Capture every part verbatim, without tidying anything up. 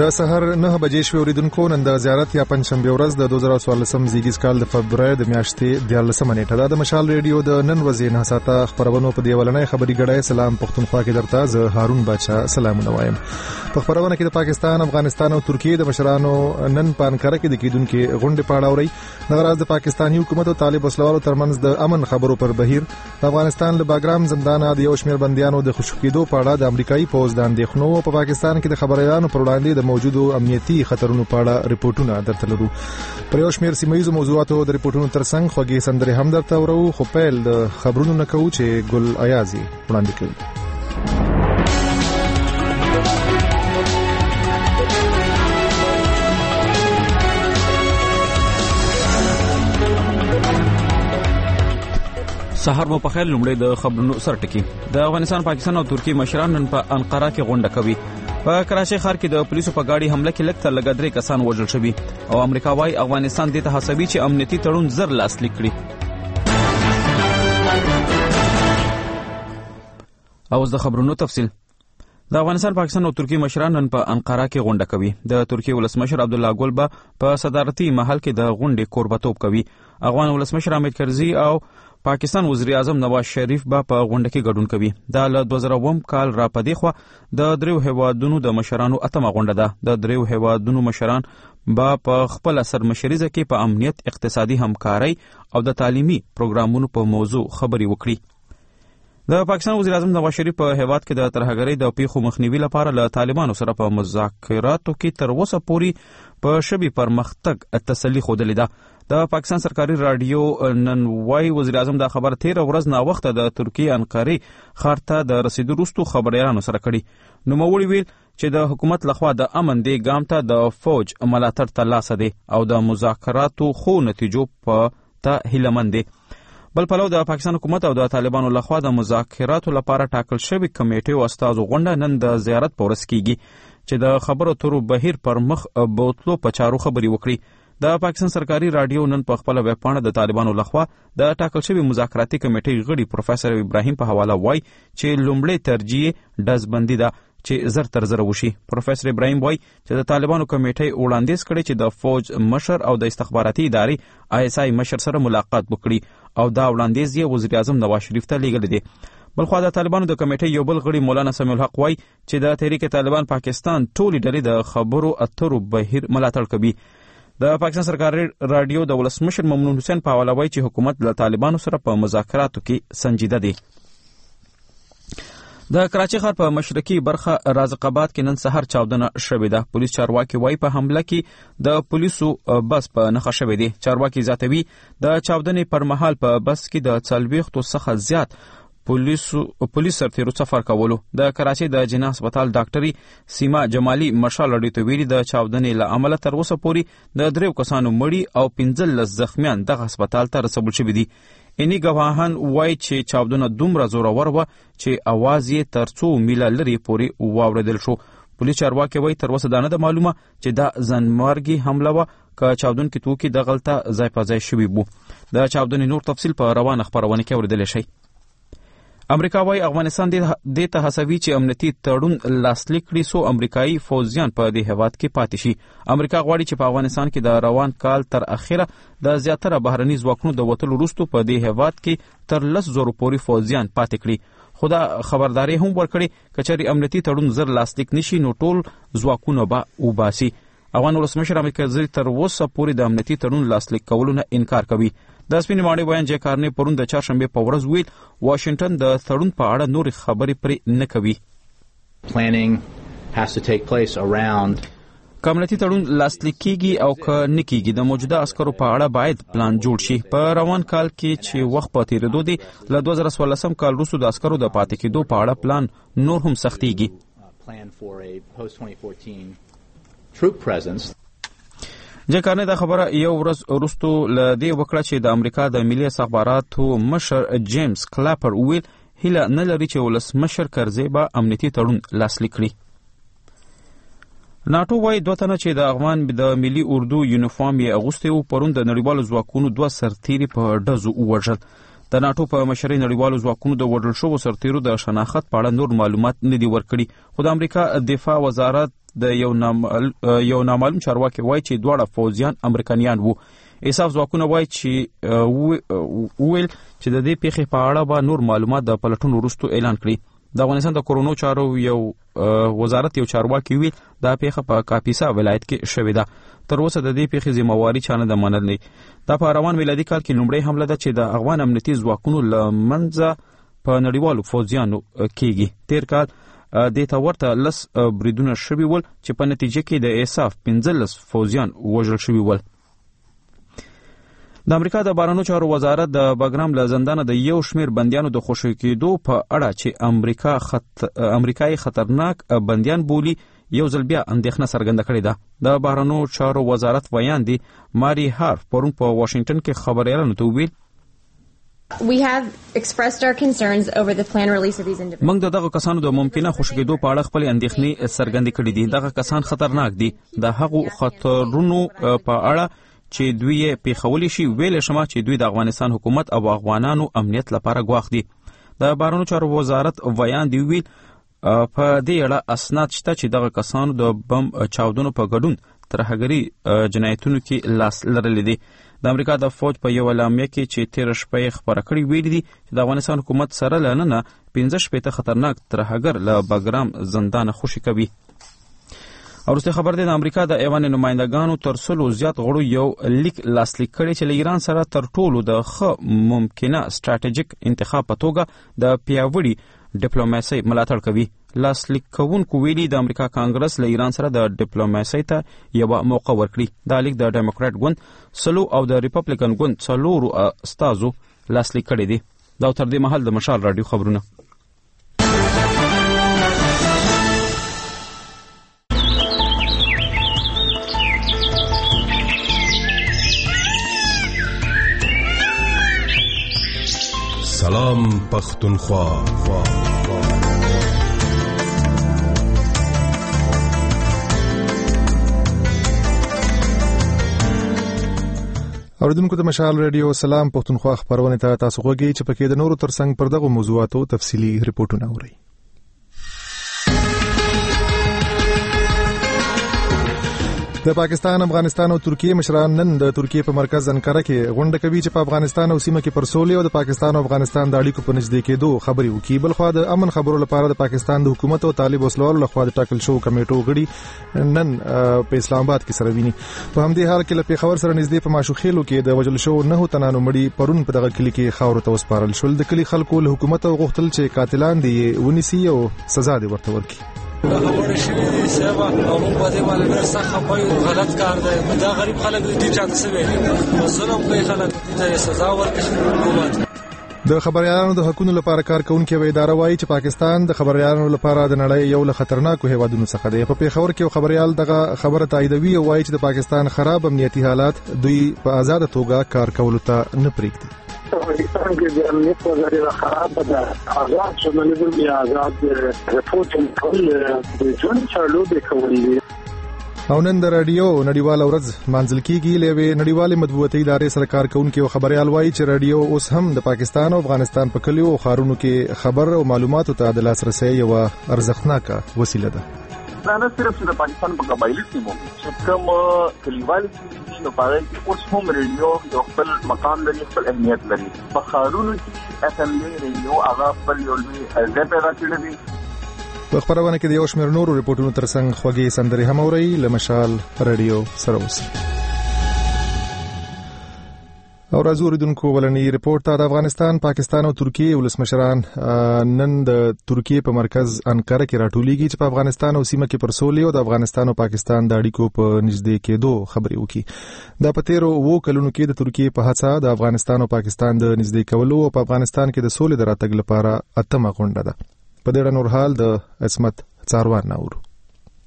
د سحر نه بجې شوې اوریدونکو نن د زیارت یا پنځشنبه ورځ د دوه زره څوارلسم زیږیز کال د فبرवरी د میاشتې دیارلسمه نیټه ده. د مشال ریډیو د نن ورځې نه ساعته خبرونو په دی ولنۍ خبري غړای سلام پښتونخوا کې درته زه هارون بچا سلامونه وایم. په خبرونه کې د پاکستان، افغانستان او ترکیه د مشرانو نن په انکاره کې د کیدونکو غونډې پاړه اوري. دغه د پاکستاني حکومت او طالب وسلوالو ترمنځ د امن خبرو پر بهیر، د افغانستان له باګرام زندان د یو شمېر بنديانو د خوشکېدو په اړه د امریکایي پوز د اندېښنو په پاکستان کې د خبريالانو پر وړاندې د موجودو امنیتي خطرونو په اړه ریپورتونه درته لرو. پر یو شمېر سیمایي موضوعاتو د ریپورتونو ترڅنګ خوږی سندرې هم درته ورو. خو پیل د خبرونو نه کوو چې ګل ایازي وړاندې کوي. سحر مو په خیر. لومړی د خبرونو سرټکی. د افغانستان، پاکستان او ترکیه مشران نن په انقره کې غونډه کوي. په کراچۍ ښار کې د پولیسو په گاډي حمله کې لږ تر لږه درې کسان وژل شوي او امریکا وايي افغانستان دې ته هڅوي چې امنیتي تړون زر لاسلیک کړي. اوس د خبرونو تفصیل. د افغانستان، پاکستان او ترکیه مشران نن په انقره کې غونډه کوي. د ترکیه ولسمشر عبدالله ګل به په صدارتي محل کې د غونډې کوربتوب کوي. افغان ولسمشر حامد کرزي او پاکستان وزیر اعظم نواز شریف به په غونډه کې ګډون کوي. دا له دوه زره اووم کال را پدې خو د دریو هیوادونو د مشرانو اتمه غونډه ده. د دریو هیوادونو مشران به په خپل سرمشریزه کې په امنیت، اقتصادي همکاري او د تعلیمي پروګرامونو په موضوع خبري وکړي. د پاکستان وزیر اعظم نواز شریف په هیواد کې د ترهګرۍ د پیښو مخنیوي لپاره له طالبانو سره په مذاکراتو کې تر اوسه پورې په شبي پرمختګ تسلي ښودلې ده. د پاکستان سرکاري رادیو نن وايي وزیر اعظم دا خبر تیر ورځ نا وخت د ترکیه انقره ښار ته د رسیدو وروسته خبريالانو سره کړي. نو موړي ویل چې د حکومت لخوا د امن دی ګام ته د فوج ملاتړ ترلاسه دی او د مذاکراتو خو نتیجو په ته هیلمن دی. بل پلو د پاکستان حکومت او د طالبانو لخوا د مذاکراتو لپاره ټاکل شوی کمیټې او استازو غونډه نن د زیارت په ورځ کیږي چې د خبرو ترو بهیر پر مخ بوتلو په چارو خبري وکړي. د پاکستان سرکاري رادیو نن په خپل ویب پاڼه د طالبانو لخوا د ټاکل شوی مذاکراتي کمیټې غړي پروفیسور ابراهیم په حواله وایي چې لومړی ترجیح ډزبندي ده چې زر تر زر وشي. پروفیسور ابراهیم وایي چې د طالبانو کمیټې وړاندیز کړي چې د فوج مشر او د استخباراتي ادارې آی اس آی مشر سره ملاقات وکړي او دا وړاندیز یې وزیر اعظم نواز شریف ته لیږلی دی. بلخوا د طالبانو د کمیټې یو بل غړي مولانا سمیع الحق وایي چې د تحریک طالبان پاکستان ټولې ډلې د خبرو اترو بهیر ملاتړ کوي. د پاکستان سرکاري رادیو د ولسمشر ممنون حسین په حواله وایي چې حکومت له طالبانو سره په مذاکراتو کې سنجیده دی. د کراچۍ ښار په مشرقي برخه رازق آباد کې نن سحر چاودنه شوې ده. پولیس چارواکي وایي په حمله کې د پولیسو بس په نښه شوی دی. چارواکي زیاتوي د چاودنې پر مهال په بس کې د څلوېښتو څخه زیات پولیسو پولیس سرتیرو سفر کولو. د کراچۍ د جناح هسپتال ډاکټري سیما جمالي مشال اړې ته ویلي د چاودنې له امله تر اوسه پورې د دریو کسانو مړي او پنځلس زخمیان دغه هسپتال ته رسول شوي دي. اني ګواهان وایي چې چاودنه دومره زورور وه چې اواز یې تر څو میله لرې پورې واورېدل شو. پولیس چارواکي وایي تر اوسه دا نه ده معلومه چې دا ځانمرګي حمله وه که چاودونکي توکي دغلته ځای په ځای شوي وو. د چاودنې نور تفصیل په روانه خپرونه کې اورېدلی شئ. امریکا وايي افغانستان دې ته هڅوي چې امنیتي تړون لاسلیک کړي څو امریکایي فوجیان په دې هیواد کې پاتې شي. امریکا غواړي چې په افغانستان کې د روان کال تر اخره د زیاتره بهرني ځواکونو د وتلو وروسته په دې هیواد کې تر لس زرو پورې فوجیان پاتې کړي. خو دا خبرداری هم ورکړي که چېرې امنیتي تړون زر لاسلیک نشي نو ټول ځواکونه به وباسي. افغان ولسمشر حامد کرزي تر اوسه پورې د امنیتي تړون لاسلیک کولو نه انکار کوي. د سپینې ماڼۍ بیان جې کارنې پرون د چهارشنبې په ورځ ویل واشنګټن د تړون په اړه نورې خبرې پرې نه کوي. Planning has to take place around که امنیتي تړون لاسلیک کیږي او که نه کیږي د موجوده عسکرو په اړه باید پلان جوړ شي. په روان کال کې چې وخت په تېرېدو دی له دوه زره څوارلسم کال وروسته د عسکرو د پاتې کېدو په اړه پلان نور هم سختېږي. جکارنه دا خبره یو ورځ وروسته له دې وکړه چې د امریکا د ملي استخباراتو مشر جیمز کلاپر ویل هیله نه لري چې ولسمشر کرزي به امنیتي تړون لاسلیک کړي. ناټو وايي دوه تنه چې د افغان د ملي اردو یونیفارم یې اغوستی و پرون د نړیوالو ځواکونو دوه سرتیري په ډزو ووژل. د ناتو په مشرۍ نړیوالو ځواکونو د وژل شوو سرتیرو د شناخت په اړه نور معلومات نه دي ورکړي، خو د امریکا دفاع وزارت د یو نامعلوم یو نامعلوم چارواکي وایي چې دواړه فوجیان امریکایان وو. ایساف ځواکونه وایي چې وویل چې د دې پیښې په اړه به نور معلومات د پلټون وروسته اعلان کړي. د افغانستان د کورونو چارو یو وزارت یو چارواکي ویل دا پیښه په کاپیسا ولایت کې شوې ده. تر اوسه د دې پیښې ذمہواري چا نه ده منلې. دا په روان میلادي کال کې لومړی حمله ده چې د افغان امنیتي ځواکونو له منځه په نړیوالو فوجیانو کېږي. تیر کال دې ته ورته لس بریدونه شوي ول چې په نتیجه کې د ایساف پنځلس فوجیان وژل شوي ول. د امریکا د بهرنیو چارو وزارت د بګرام له زندانه د یو شمېر بندیانو د خوشي کېدو په اړه چې امریکا خط... امریکایي خطرناک بندیان بولي یو ځل بیا اندېښنه څرګنده کړې ده. د بهرنیو چارو وزارت ویاندې ماري هارف پرون په واشنگټن کې خبریالانو ته وویل We have expressed our concerns over the planned release of these individuals. موږ دغه کسانو د ممکنه خوشي کېدو په اړه خپل اندېښنې څرګندې کړې دي. دغه کسان خطرناک دي. د هغو خطرونو په اړه چې دوی یې پیښولی شي ویل شمه چې دوی د افغانستان حکومت او افغانانو امنیت لپاره ګواښ دي. د بهرنیو چارو وزارت ویاندې ویل په دې اړه اسناد شته چې دغه کسانو د بم چاودنو په ګډون ترهګري جنایتونو کې لاس لرلی دي. د امریکا د فوج په یو اعلامیه کې چې تیر شپه خبره کړې ویلي دي چې د افغانستان حکومت سره لننه پنځه شپېته خطرناک ترهګر له بګرام زندان خوشي کوي. وروسته خبر دی د امریکا د ایوان نمائندګانو تر سلو زیات غړو یو لیک لاسلیک کړی چې له ایران سره تر ټولو د ښه ممکنه سټراټیژیک انتخاب په توګه د پیاوړي ډیپلوماسۍ ملاتړ کوي. لاسلیک کوونکو ویلي د امریکا کانګرس له ایران سره د ډیپلوماسۍ ته یوه موقع ورکړي. دا لیک د ډیموکراټ ګوند سلو او د ریپبلیکن ګوند څلورو استازو لاسلیک کړی دی. دا تر دې مهال د مشال رادیو خبرونه. سلام پختونخوا. اوریدونکو د مشال رادیو سلام پختونخوا خبرونه ته تاسو غوږی چې پکې د نورو ترڅنګ پر دغه موضوعاتو تفصیلی ریپورتونه اورئ. د پاکستان، افغانستان او ترکیه مشران نن د ترکیه په مرکز انقره کې غونډه کوي چې په افغانستان او سیمه کې پر سولې او د پاکستان او افغانستان د اړیکو په نږدې کېدو خبرې وکړي. بل خو د امن خبرو لپاره د پاکستان د حکومت او طالب وسلوالو لخوا د ټاکل شو کمیټو غړي نن په اسلام آباد کې سره ویني. په همدې حال کې له پیښور سره نږدې په ماشوخېلو کې د وجل شو نه تنانو مړي پرون په دغه کلی کې خاور ته وسپارل شول. د کلی خلکو له حکومت او غوښتل چې قاتلان دي ونیسي او سزا دي ورته ورکړي. خبره شوې دي سبا او موږ باندې باندې ډېر سخت خپای غلط کار دی. دا غریب خلک دي چې څه ویلي ظلم کوي خلک ته سزا ورکړي حکومت. د خبريالانو د حقوقو لپاره کار کوونکې وې اداره وایي چې پاکستان د خبريالانو لپاره د نړۍ یو له خطرناکو هیوادونو څخه دی. په پیښور کې خبريال دغه خبره تاییدوي او وایي چې د پاکستان خراب امنیتي حالات دوی په آزاد توګه کار کولو ته نه پریږدي. پاکستان کې د امنیت وضعیت خراب ده. آزاد ژورنالیزم یا آزاد رپورټینګ کول د ژوند چارلو به کوي. او نن د رادیو نړیواله ورځ مانځل کیږي. لوي نړیواله مطبوعاتي ادارې سره کار کوونکي او خبريال وایي چې رادیو اوس هم د پاکستان او افغانستان په کلیو او خارونو کې خبر او معلوماتو ته د لاسرسي یو ارزښتناکه وسیله ده. دا نه صرف د پاکستان په قبایلی سیمو چې کوم کلیوالي سیمې نو پاره کې اوس هم رادیو یو خپل مقام لري، خپل اهمیت لري. په خارونو کې اف ام رادیو هغه خپل یو ځای پیدا کړی دی. په خبرونه کې د یو شمېر نورو ریپورتونو ترڅنګ خوږې سندرې هم اورئ. له مشال رادیو سره اوسئ. او راځو اوریدونکو ولني ریپورت ته. د افغانستان، پاکستان او ترکیه ولسمشران نن د ترکیه په مرکز انقره کې راټولیږي چې په افغانستان او سیمه کې پر سولې او د افغانستان او پاکستان د اړیکو په نږدې کېدو خبرې وکړي. دا په تیرو وو کلونو کې د ترکیه په هڅه د افغانستان او پاکستان د نږدې کولو او په افغانستان کې د سولې د راتګ لپاره اتمه غونډه ده. په دې نور حال د عصمت څاروان ناورو.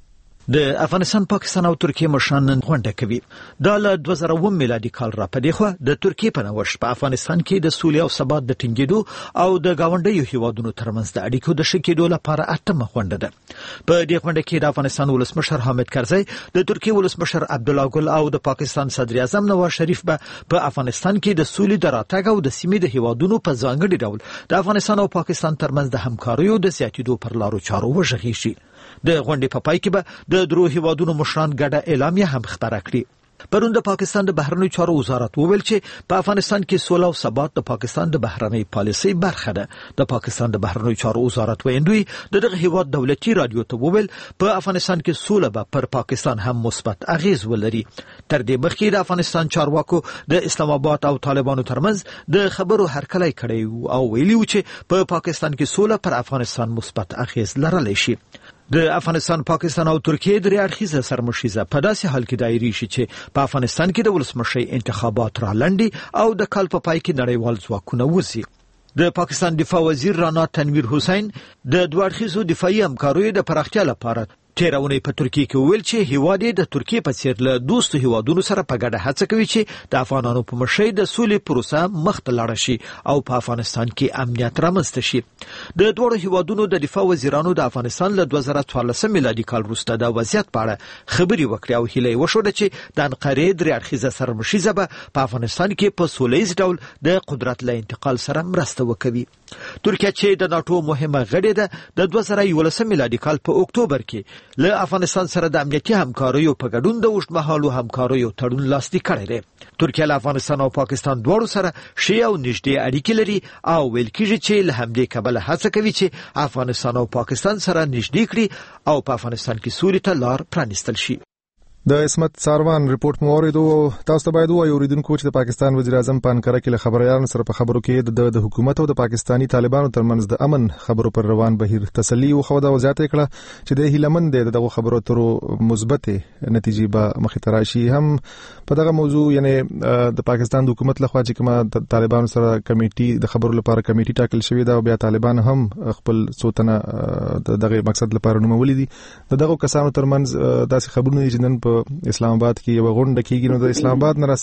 د افغانستان پاکستان او ترکیه مشران نن غونډه کوي. دا له دوه زره اووه میلادي کال را پدې خو د ترکیه په نوښت په افغانستان کې د سولې او ثبات د ټینګېدو او د گاونډیو هیوادونو ترمنځ د اړیکو د ښه کېدو لپاره اتمه غونډه ده. په دې غونډه کې د افغانستان ولسمشر حامد کرزی، د ترکیه ولسمشر عبدالله ګل او د پاکستان صدر اعظم نواز شریف به په افغانستان کې د سولې د راتګ او د سیمې د هیوادونو په ځانګړي ډول د افغانستان او پاکستان ترمنځ د همکاریو د زیاتېدو پر لارو چارو وغږېږي. د غونډې په پای کې به د درو هیوادونو مشران ګډه اعلامیه هم خپاره کړي. پرون د پاکستان د بهرنیو چارو وزارت وویل چې په افغانستان کې سوله او ثبات د پاکستان د بهرنۍ پالیسۍ برخه ده. د پاکستان د بهرنیو چارو وزارت ویندوی د دغه هیواد دولتي رادیو ته وویل په افغانستان کې سوله به پر پاکستان هم مثبت اغیز ولري. تر دې مخکې د افغانستان چارواکو د اسلام آباد او طالبانو ترمنځ د خبرو هرکلی کړی او ویلي و چې په پاکستان کې سوله پر افغانستان مثبت اغیز لرلی شي. د افغانستان، پاکستان او ترکیه درې اړخیزه سرمشیزه په داسې حال کې دایري شي چې په افغانستان کې د ولسمشۍ انتخابات را لنډي او د کال په پای کې نړیوال ځواکونه وځي. د پاکستان دفاع وزیر رانا تنویر حسین د دوه اړخیزو دفاعي همکاریو د پراختیا لپاره تیرونی په ترکیه کې ویل چې هیواد د ترکیه په څیر له دوستو هیوادونو سره په ګډه هڅه کوي چې د افغانانو په مشرۍ د سولې پروسه مخ ته لاړه شي او په افغانستان کې امنیت رامنځته شي. د دوه هیوادونو د دفاع وزیرانو د افغانستان له دوه زره څوارلس میلادي کال وروسته د وضعیت په اړه خبرې وکړې او هیله وشوه چې د انقرې درې اړخیزه سرمشیزه به په افغانستان کې په سولهییز ډول د قدرت له انتقال سره مرسته وکوي. ترکیه چې د ناتو مهمه غړې ده د دوه زره یولس میلادي کال په اکتوبر کې له افغانستان سره د امنیتي همکاریو په ګډون د اوږدمهالو همکاریو تړون لاسلیک کړی دی. ترکیه له افغانستان او پاکستان دواړو سره ښې او نږدې اړیکې لري او ویل کېږي چې له همدې کبله هڅه کوي چې افغانستان او پاکستان سره نږدې کړي او په افغانستان کې سولې ته لار پرانیستل شي. د اسمت ساروان رپورت مو اوریدو. تاسو ته باید وایو اوریدونکو چې د پاکستان وزیر اعظم په انقره کې له خبريالانو سره په خبرو کې د حکومت او د پاکستانی طالبانو ترمنځ د امن خبرو پر روان بهیر تسلی او خو دا وضاحت کړه چې د هیلمن دغه خبرو ترو مثبت نتیجې به مخې ته راشي. هم په دغه موضوع یعنی د پاکستان د حکومت لخوا چې کومه طالبانو سره کمیټي د خبرو لپاره کمیټي ټاکل شوې ده او بیا طالبان هم خپل څوتنه دغه مقصد لپاره نومولې دي. دغه کسانو ترمنځ داسې خبرونه چې نن اسلام آباد کې یو غونډه کېږي نو د اسلام آباد نه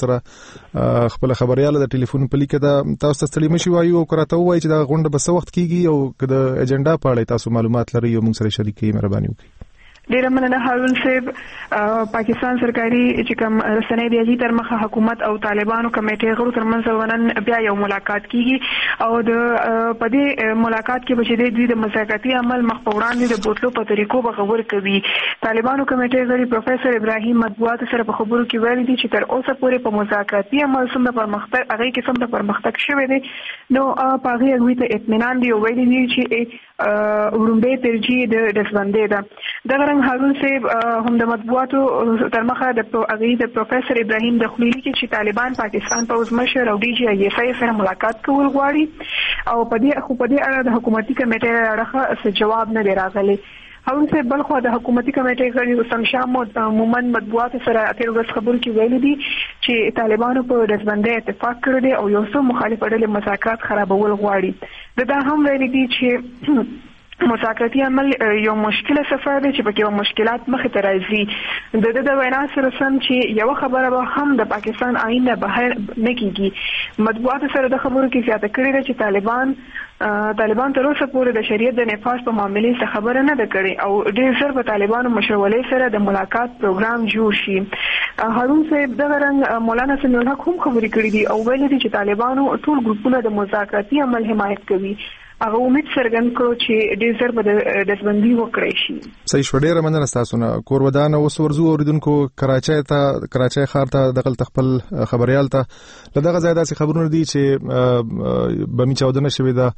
سره خپل خبرياله د ټلیفون په لیکه دا تاسو ته ستړي مشي وایو او کراته وایي چې دا غونډه به څه وخت کېږي او که د ایجنډا په اړه تاسو معلومات لرئ او موږ سره شریکي مهرباني وکړئ. ډیره مننه هارون صاحب. پاکستان سرکاري چې کوم رسنۍ دی تر مخه حکومت او طالبانو کمیټې غړو ترمنځ ونن بیا یو ملاقات کیږي او د پدې ملاقات کې به د دوی د مذاکراتي عمل مخ په وړاندې د بوتلو په طریقو به خبر کوي. طالبانو کمیټې غړي پروفیسور ابراهیم مطبوعات سره په خبرو کې ویلي دي چې تر اوسه پورې په مذاکراتي عمل سم د پرمختګ هغه کې سم د پرمختګ شوی دی. نو په هغه غوي ته اطمینان دی ویلي دي چې ورومبه ترجیح د دسبندې ده. دغه رنګ هارون صاحب هم د مطبوعاتو تر مخه د اغي د پروفیسور ابراهیم د خلیلی کې چې طالبان پاکستان پوز مشر او ډي جي اي اف سره ملاقات کول غواړي او په دې خو په دې اړه د حکومتي کمیټې راغه جواب نه دی راغلی. هارون صاحب بلخو د حکومتي کمیټې غړي حسن شاه مومن مطبوعات سره اتیر ورځ خبرو کې ویلي دي چې طالبانو په دسبندې اتفاق کړی دی او یو څو مخالف ډلې مذاکرات خرابول غواړي. دا هم ویلي دي چې مذاکراتي عمل یو مشکله سفر دی چې پکې مشکلات مخې ته راځي. د د وینا سره سم چې یو خبره به هم د پاکستان آئین نه بهر نه کیږي. مطبوعات سره د خبرو کې زیاته کړې ده چې طالبان طالبان تر اوسه پورې د شریعت د نفاذ په معاملې څخه خبره نه ده کړې او ډېر ژر به طالبانو مشورې سره د ملاقات پروګرام جوړ شي. هارون صاحب دغه رنګ مولانا سمیع الحق هم خبرې کړې دي او ویلي دي چې طالبانو ټول ګروپونه د مذاکراتي عمل حمایت کوي. هغه امید څرګند کړو چې ډېر ژر به د دسبندي وکړي شي. صحیح شو. ډېره مننه ستاسو نه. کور ودان اوس ورزو اوریدونکو کراچۍ ته کراچۍ ښار ته دغه خپل خبريال ته لدغه ځای داسې خبرونه دي چې بمی چاودنه شوې ده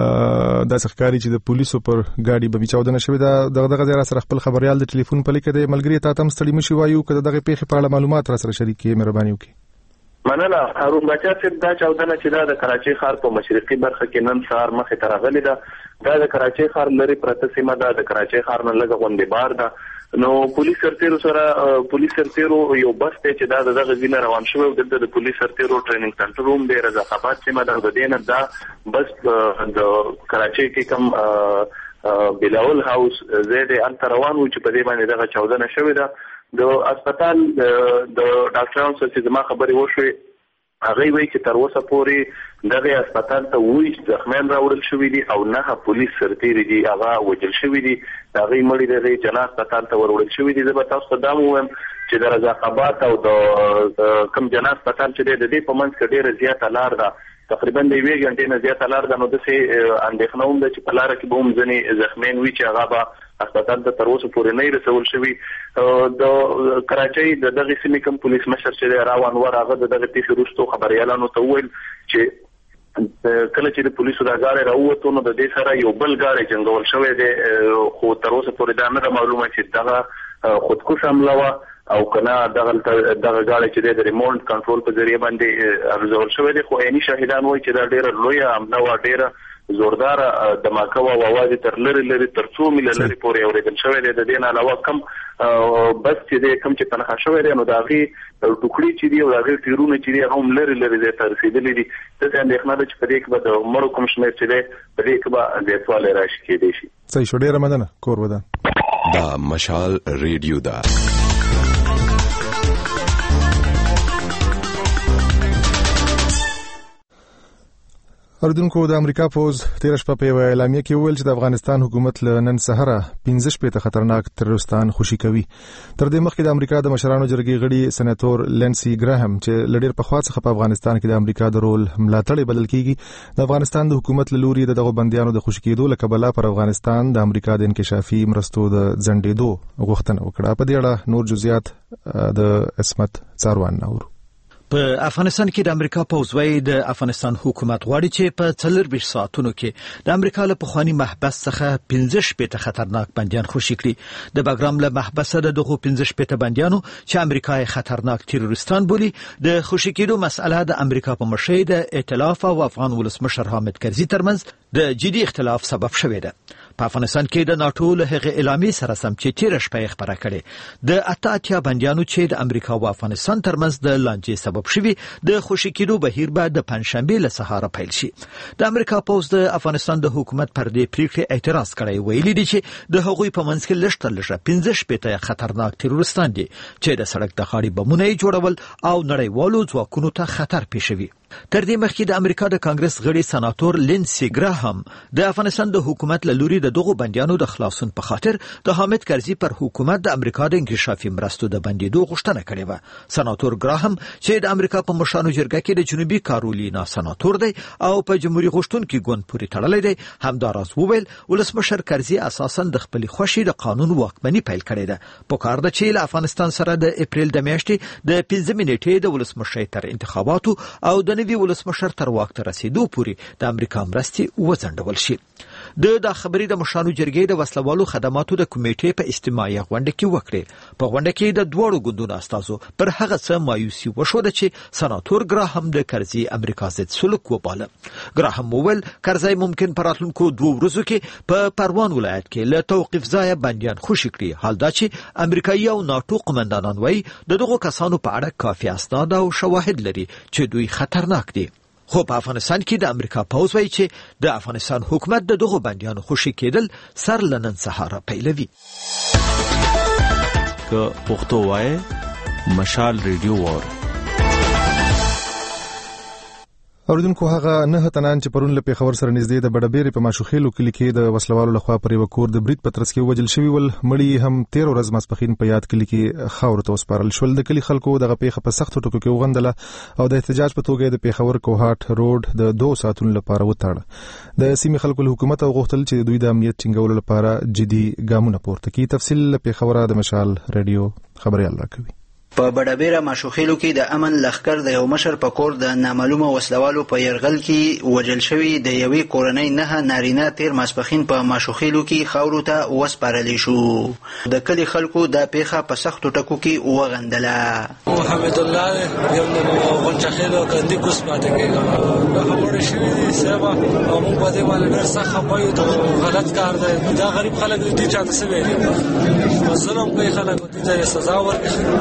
د ښکاری چې د پولیسو پر گاډي بمی چاودنه شوې ده. دغه دغه ځای سره خپل خبريال د ټلیفون په لیکه د ملګری ته تم ستړي مشي وایو کله دغه پیښه په اړه معلومات را سره شریکي مهرباني وکړئ. مننه هارون بچا چې دا چاودنه چې دا د کراچۍ ښار په مشرقي برخه کې نن سهار مخې ته راغلې ده. دا د کراچۍ ښار لري پرته سیمه ده. د کراچۍ ښار نه لږ غونډې بار ده. نو پولیس سرتیرو سره پولیس سرتیرو یو بس ته چې دا دغه ځینه روان شوی د د پولیس سرتیرو ټریننګ سنټر روم دی رضاخاباد سیمه ده. د دې نه دا بس د کراچۍ کې کوم بلاول هاوس زید ان روان و چې په دې باندې دغه چاودنه شوې ده د هسپتال د ډاکټرانو سره چې ما خبرې وشوې هغه وی چې تر اوسه پورې دغه هسپتال ته وایي زخمیان راوړل شوي دي او نه پولیس سرتیري دي هغه وجل شوي دي هغه مړي دغه جلا هسپتال ته وروړل شوي دي زه به تاسو ته دا ووایم چې د رضاخبات او د کم جلا هسپتال چې دی د دې په منځ کې ډېره زیاته لار ده تقریبا د یوې غنټې نه زیاته لار ده نو داسې اندېښنه هم ده چې په لاره کې به هم ځینې زخمیان وي چې هغه به هسپتال ته تر اوسه پورې نه رسول شوي د کراچۍ د دغه سیمې کوم پولیس مشر چې دی راون ور هغه د دغه پیښې وروسته خبریالانو ته وویل چې کله چې د پولیسو دا غاړه راووتو نو د دې سره یو بل غاړه جنګول شوی دی خو تر اوسه پورې دا نه معلومه چې دغه خودکش حمله وه او کنه دغه دغه غاړه چې د ریموټ کنټرول په ذریعہ باندې ارزول شوی دی خو عیني شاهدان وایي چې دا ډېره لویه حمله وه ډېره زوردار دماکه او आवाज تر لری لری تر څو میل لري پورې اورېدل شوی دی د دې نه علاوه کم بس چې د کم چې پناه شوی دی نو دا غي ټوکړي چې دی او دا غي تیرونه چې دی هم لری لری د تر رسیدلې دي د اندېښنه د چې په دې کې به د مړو کوم شمېر چې دی په دې کې به د سوال راشي کېدې شي. صحیح شو ډېر مننه کور ودان دا مشال ریډیو دا اردوونکو د امریکا پوز تیر شپه په یو اعلامیه کې وویل چې د افغانستان حکومت له نن سهاره پنځه شپېته خطرناک تروریستان خوشي کوي. تر دې مخکې د امریکا د مشرانو جرګې غړي سېناتور لینسي ګراهم چې لډیر په خوا څخه په افغانستان کې د امریکا د رول ملاتړ بدل کیږي د افغانستان د حکومت له لوري دغه بنديانو د خوشي کېدو له کبله پر افغانستان د امریکا د انکشافي مرستو د ځنډېدو غوښتنه وکړه. په دې اړه نور جزئیات د اسمت څاروان نور په افغانستان کې د امریکا پوز وايي د افغانستان حکومت غواړي چې په څلور ساعتونو کې د امریکا له پخوانی محبس څخه پنځه شپېته خطرناک بنديان خوشي کړي. د باګرام له محبس د دغه پنځه شپېته بنديانو چې امریکا خطرناک تروریستان بولي د خوشي کېدو مسأله د امریکا په مشرۍ د ائتلاف او افغان ولسمشر حامد کرزي ترمنځ د جدي اختلاف سبب شوې ده. په افغانستان کې د ناتو له هغه اعلامیې سره سم چې تیر شپه خبره کړې د اته اتیا بنديانو چې د امریکا او افغانستان ترمنځ د لانجې سبب شوي د خوشي کېدو بهیر به د پنځشنبه له سهار پیل شي. د امریکا پوز د افغانستان د حکومت پر دې پریکړه اعتراض کړی ویلي دی چې د هغوی په منځ کې لږ تر لږه پنځه شپېته خطرناک تروریستان دي چې د سړک د خاړې بمونه جوړول او نړیوالو ځواکونو ته خطر پېښوي. تر دې مخکې د امریکا د کانګرس غړي سېناتور لینسي ګراهم د افغانستان د حکومت له لوري د دغو بنديانو د خلاصون په خاطر د حامد کرزي پر حکومت د امریکا د انکشافي مرستو د بندیدو غوښتنه کړې و. سېناتور ګراهم چې د امریکا په مشرانو جرګه کې د جنوبي کارولینا سېناتور دی او په جمهوریت غوښتونکو ګوند پورې تړلی دی همداراز وویل ولسمشر کرزي اساسا د خپل خوشي د قانون واکمني پیل کړې ده. په کار ده چې له افغانستان سره د اپریل د میاشتې د پنځه نیټې د ولسمشر تر انتخاباتو او د نوي ولسمشر تر واک ته رسیدو پورې د امریکا مرستې وځنډول شي. د د خبرې د مشرانو جرګې د وسلوالو خدماتو د کمیټې په اجتماعي غونډه کې وکړه. په غونډه کې د دوړو ګوندونو استازو پر هغه څه مایوسي وښوده چې سېناتور ګراهم د کرزي امریکا ضد سلوک وباله. ګراهم وویل کرزي ممکن په راتلونکو دوه ورځو کې په پروان ولایت کې له توقيف ځای بنديان خوشي کړي. حال دا چې امریکایي او ناتو قومندانان وایي د دغو کسانو په اړه کافي اسناد او شواهد لري چې دوی خطرناک دي. خو په افغانستان کې د امریکا پوز وايي چې د افغانستان حکومت د دغو بنديانو خوشي کېدل سر لنن سهار پیلوي. که پښتو وای مشال ریډیو وور اوردونکو هغه نه تنان چې پرون له پیښور سره نږدې د بډبېرې په ماشوخېلو کلي کې د وسلوالو لخوا پر یو کور د برید پترس کې وجل شوی ول مړی هم تیر ورځ ماسپخین په یاد کلي کې خاور ته وسپارل شول. د کلي خلکو دغه پیښه په سخت ټکو کې وغندله او د احتجاج په توګه د پیښور کوهاټ روډ د دوه ساعتونو لپاره وتاړه. د سیمې خلکو له حکومت او غوښتل چې دوی د امنیت ټینګولو لپاره جدي ګامونه پورته کړي. تفصیل له پیښور د مشال ریډیو خبريال راکوي. په بډابېره ماشوخېلو کې د امن لښکر د یو مشر په کور د نامعلومه وسلوالو په يرغل کې وجل شوی د یوې کورنۍ نه نارینه تیر ماسپخین په ماشوخېلو کې خاورو ته وسپارلی شو. د کلي خلکو دا پیښه په سختو ټکو کې وغندله. محمد الله یو غونچخېلو کندي کوس پاتې کېږم دا خبره شوې دي سبا او موږ په دې باندې ډېر سخت خپایو ته غلط کار دی. دا غریب خلک دي چې تاسو ویلي مسلمان کوي خلک دي چې سزا ورکړي حکومت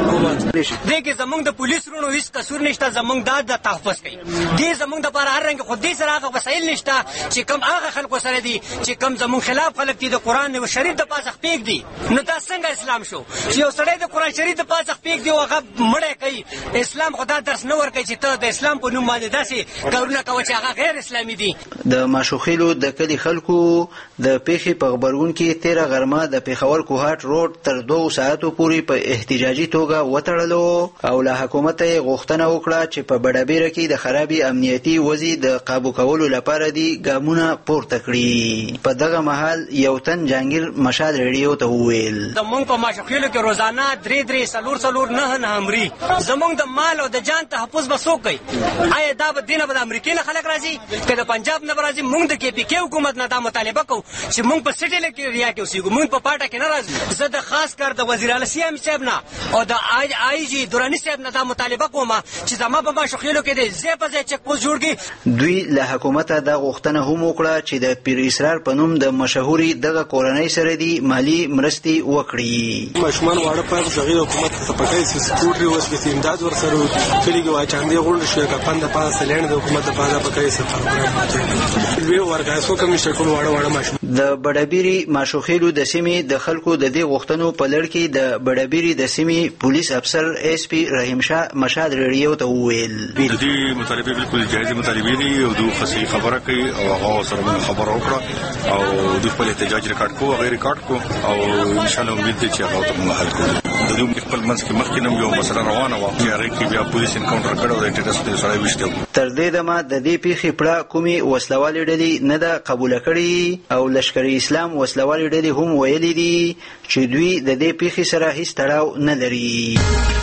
دغه زمونږ د پولیس رونو هیڅ قصور نشته، زمونږ د د تحفظ کوي دې زمونږ د پر هر رنګ خو دې سره هغه وسایل نشته چې کم هغه خلکو سره دي چې کم زمونږ خلاف خلک دي د قران او شریف د پاسخ پیګ دي. نو دا څنګه اسلام شو چې یو سړی د قران شریف د پاسخ پیګ دی او هغه مړی کوي؟ اسلام خدا درس نه ورکوي چې ته د اسلام په نوم باندې داسې کارونه کوي چې هغه غیر اسلامي دي. د ماشوخیلو د کلي خلکو د پیښې په خبرګون کې تیره غرمه د پیښور کوهاټ روډ تر دوه ساعتو پورې په احتجاجي توګه وتړلو او له حکومت یې غوښتنه وکړه چې په بډابیره کې د خرابې امنیتي وضع د قابو کولو لپاره دي ګامونه پورته کړي. په دغه مهال یو تن جهانګیر مشال ریډیو ته وویل زمونږ په ماشوخیلو کې روزانه درې درې څلور څلور نه نه مري، زمونږ د مال او د جان تحفظ به څوک کوي؟ آیا دا به دینه به د امریکا نه خلک راځي که د پنجاب نه راځي؟ مونږ د کې پی کې حکومت نه دا مطالبه کوو چې مونږ په سټي ایریا کې اوسېږو، مونږ په پاټه کې نه راځو. زه د خاص کر د وزیر اعلی سیام صاحب نه او د آی آی جی درانی صاحب نه دا مطالبه کوم چې زما په ماشوخیلو کې د ځای په ځای چک پوسټ جوړ کړي. دوی له حکومت دا غوښتنه هم وکړه چې د پیر اسرار په نوم د مشهوري دغه کورنۍ سره دی مالی مرستې وکړي. ماشومان واړه په شغیر حکومت ته پکای سي سکوټري اوس به امداد ورسره کلیږي وا چاندې غونډ شو کا پند پاس لین د حکومت په اړه پکای سي پروګرام وی ورګا سو کمیشن کول واړه واړه ماشومان. د بډابيري ماشوخیلو د سیمې د خلکو د دې غوښتنو په لړ کې د بډابيري د سیمې پولیس افسر ایس پی رحیم شاه مشاد ریډیو ته وویل د دې مطالبه بالکل جایز مطالبه دي او دوی خصي خبره کوي او هغه سره خبره وکړه او دوی خپل احتجاج ریکارډ کو غیر ریکارډ کو او ان شاء الله امید دي چې هغه ته حل کوي. د دې خپل منځ کې مخکې نم یو مسله روانه و چې هغه کې بیا پولیس انکاونټر کړو د ټیټس په سره وشته. تر دې دمه د دې پیښې پړه کومي وسلوالې ډلې نه ده قبول کړې او لشکري اسلام وسلوالې ډلې هم ویلي دي چې دوی د دې پیښې سره هیڅ تړاو نه لري.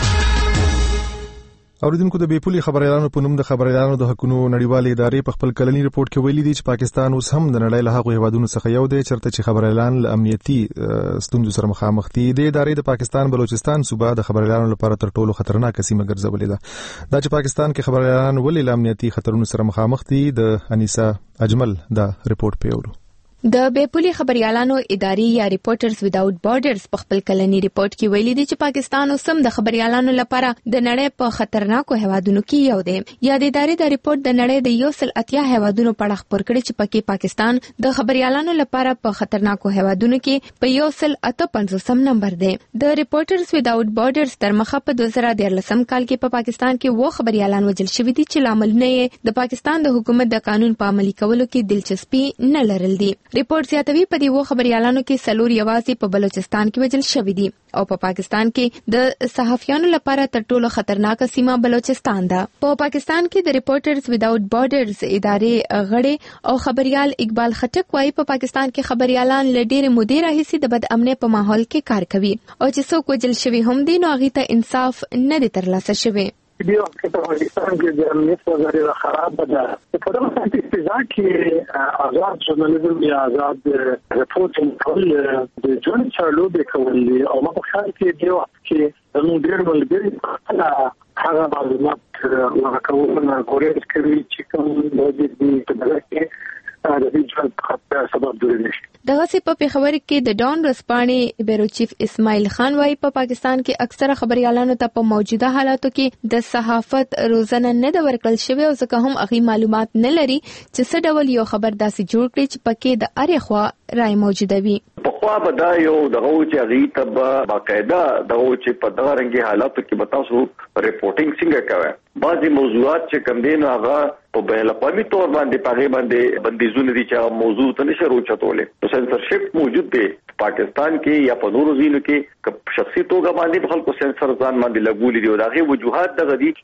اوریدونکو د بیپولي خبريالانو په نوم د خبريالانو د حقوقو نړیوالې ادارې په خپل کلنی رپورت کې ویلي دي چې پاکستان اوس هم د نړۍ له هغو هیوادونو څخه یو دی چرته چې خبريالان له امنیتي ستونزو سره مخامخ دي. د ادارې د پاکستان بلوچستان صوبه د خبريالانو لپاره تر ټولو خطرناک سیمه ګرځولې ده. دا چې پاکستان کې خبريالان ولې له امنیتي خطرونو سره مخامخ دي د انیسا اجمل دا رپورت پیوړو. د بیپولي خبريالانو ادارې یا ریپورټرز ویداوټ بارډرز په خپل کلنی ریپورت کې ویلي دي چې پاکستان اوس هم د خبريالانو لپاره د نړۍ په خطرناکو هیوادونو کې یو دی. یا د ادارې د ریپورت د نړۍ د یو سل اتیا هیوادونو په اړه خبر کړي چې پکې پاکستان د خبريالانو لپاره په خطرناکو هیوادونو کې په یو سل اته پنځوسم نمبر دی. د ریپورټرز ویداوټ بارډرز تر مخه په دوه زره دیارلسم کال کې په پاکستان کې و خبريالان وژل شوي دي چې لامل نه د پاکستان د حکومت د قانون په عملي کولو کې دلچسپي نه لرل دي. ریپورت زیاتوي په دې و خبريالانو کې سلور یوازې په بلوچستان کې وژل شوي دي او په پاکستان کې د صحافیانو لپاره تر ټولو خطرناک سیمه بلوچستان ده. په پاکستان کې د ریپورټرز ویداوټ بارډرز ادارې غړي او خبريال اقبال خټک وايي په پاکستان کې خبريالان ل ډېرې مودې راهیسې د بد امنۍ په ماحول کې کار کوي او چې څوک وژل شوي هم دي نو هغه ته انصاف نه دی ترلاسه شوی. دیو که په پاکستان کې د امنیت وضعیت خراب ده. په دغه استفزا کې آزاد ژورنالیزم یا آزاد رپورټینګ کول د ژوند چارلو به کول او ما په خیال کې دیو کې نو ډېر ملګری هغه معلومات ورکوونه کورې کوي چې کوم د دې په دغه کې د دې ژوند خطر سبب جوړوي. دغه سی په پیښور کې د ډان رسپانې بیرو چیف اسماعیل خان وايي په پاکستان کې اکثره خبريالانو ته په موجوده حالاتو کې د صحافت روزنه نه د ورکل شوی او ځکه هم اغي معلومات نه لري چې څه ډول یو خبر داسې جوړ کړي چې پکې د اړ خوا رائے موجوده وي. په خوا به دا یو دغه چې اغي ته باقاعده دغه چې په دغه رنګي حالاتو کې بتاسو ریپورټینګ څنګه کوي. بعضي موضوعات چې کم دي نو هغه په بین الاقوامي تور باندې پاغي باندې بندیزونه دي چې موضوع ته نشه روچتولې. سنسرشپ موجود دی پاکستان کې یا په نورو ځینو کې شخصي توګه باندې خلکو سنسر ځان باندې لګولې دي او دغه وجوهات دغه دي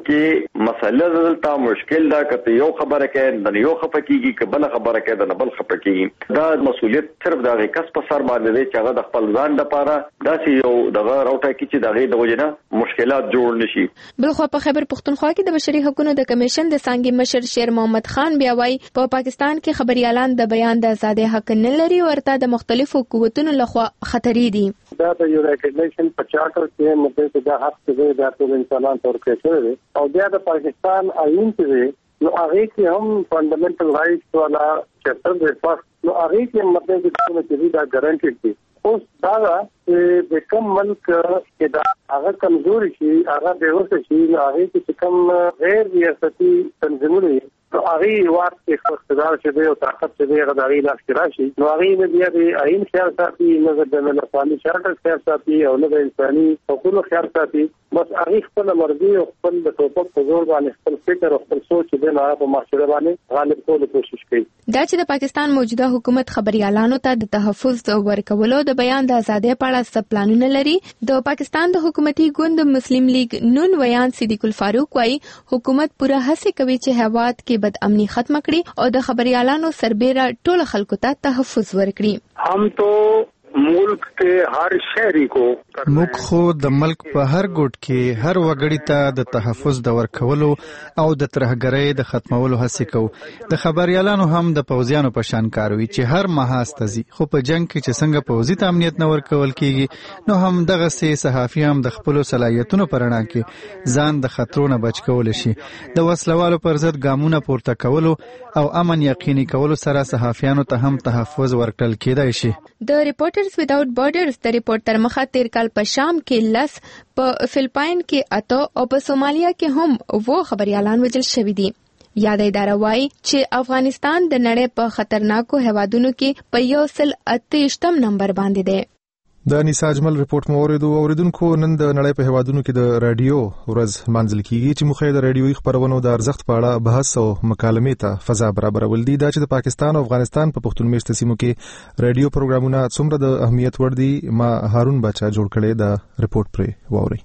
چې مسله دلته مشکل ده کته یو خبره کې د یو خپه کیږي کبل خبره کې د بل خپه کیږي. دا مسولیت صرف دغه کس په سر باندې دی چې هغه د خپل ځان لپاره داسې یو دغه راوټه کې چې دغه د وجنه مشکلات جوړ نشي. بل خو په خبر پښتونخوا کې د بشري حقوقو د کمیشن د څنګه مشر شیر محمد خان بیا وايي په پاکستان کې خبريالان د بیان د آزادۍ حق نه لري ورته د مختلفو قوتونو لخوا خطرې دي. دا د یو ریکګنیشن په چارټر کې مده د حق څخه د ټول انسانانو تور کې شوی او بیا د پاکستان آئین کې نو هغه کې هم فندامنټل رائټس والا چپټر د فرست نو هغه کې مطلب چې دا ګارانټیډ دي اوس دا چې د کوم ملک کې دا هغه کمزوري شي هغه به وسه شي هغه چې کوم غیر ریاستي تنظیمونه هغه وخت کې اقتدار چې دی او طاقت چې دی هغه د هغې لاس کې راشي نو هغې نه بیا د آئین خیال ساتي نه د بین الاقوامي چارټر خیال ساتي او نه د انساني حقوقو خیال ساتي بس هغې خپله مرضي او خپل د ټوپک په زور باندې خپل فکر او خپل سوچ چې دی نو هغه په معاشره باندې غالب کولو کوشش کوي. دا چې د پاکستان موجوده حکومت خبريالانو ته د تحفظ ورکولو د بیان د ازادۍ په اړه څه پلانونه لري د پاکستان د حکومتي ګوند مسلم لیگ نون ویان صدیق الفاروق وايي حکومت پوره هڅه کوي چې هواد کې بد امنی ختم کړي او د خبريالانو سربېره ټول خلکو ته تحفظ ورکړي. هم تو ملک ته هر شهري کو موږ خو د ملک په هر ګوټ کې هر وګړي ته د تحفظ د ورکولو او د ترهګرۍ د ختمولو هڅه کوو. د خبريالانو هم د پوځیانو په شان کاروي چې هر محاذ ته ځي خو په جنگ کې چې څنګه پوځي ته امنیت نه ورکول کیږي نو هم دغه سي صحافي هم د خپل صلاحیتونو پرانا کې ځان د خطرونو بچ کول شي. د وسلوالو پر ضد ګامونه پورته کولو او امن یقیني کولو سره صحافیانو ته هم تحفظ ورکړل کېدای شي. د ریپورټرز ویداوټ بارډرز د ریپورټ تر مخه تیر کال په شام کې لس په فلپاین کې اته او په سومالیا کې هم وو خبريالان وژل شوي دي. یاد اداره وايي چې افغانستان د نړۍ په خطرناکو هیوادونو کې په یو سل اتهشتم نمبر باندې دی. د نسا اجمل ریپورت مو اوریدو اوریدونکو نن د نړۍ په هیوادونو کې د رادیو ورځ منځل کیږي چې مخه د رادیوي خبرونو د ارزښت په اړه بحث او مکالمې ته فضا برابرول دي. دا چې د پاکستان او افغانستان په پښتون میشته سیمو کې رادیو پروګرامونه څومره د اهمیت ور دي ما هارون بچا جوړ کړي د ریپورت پرې واوري.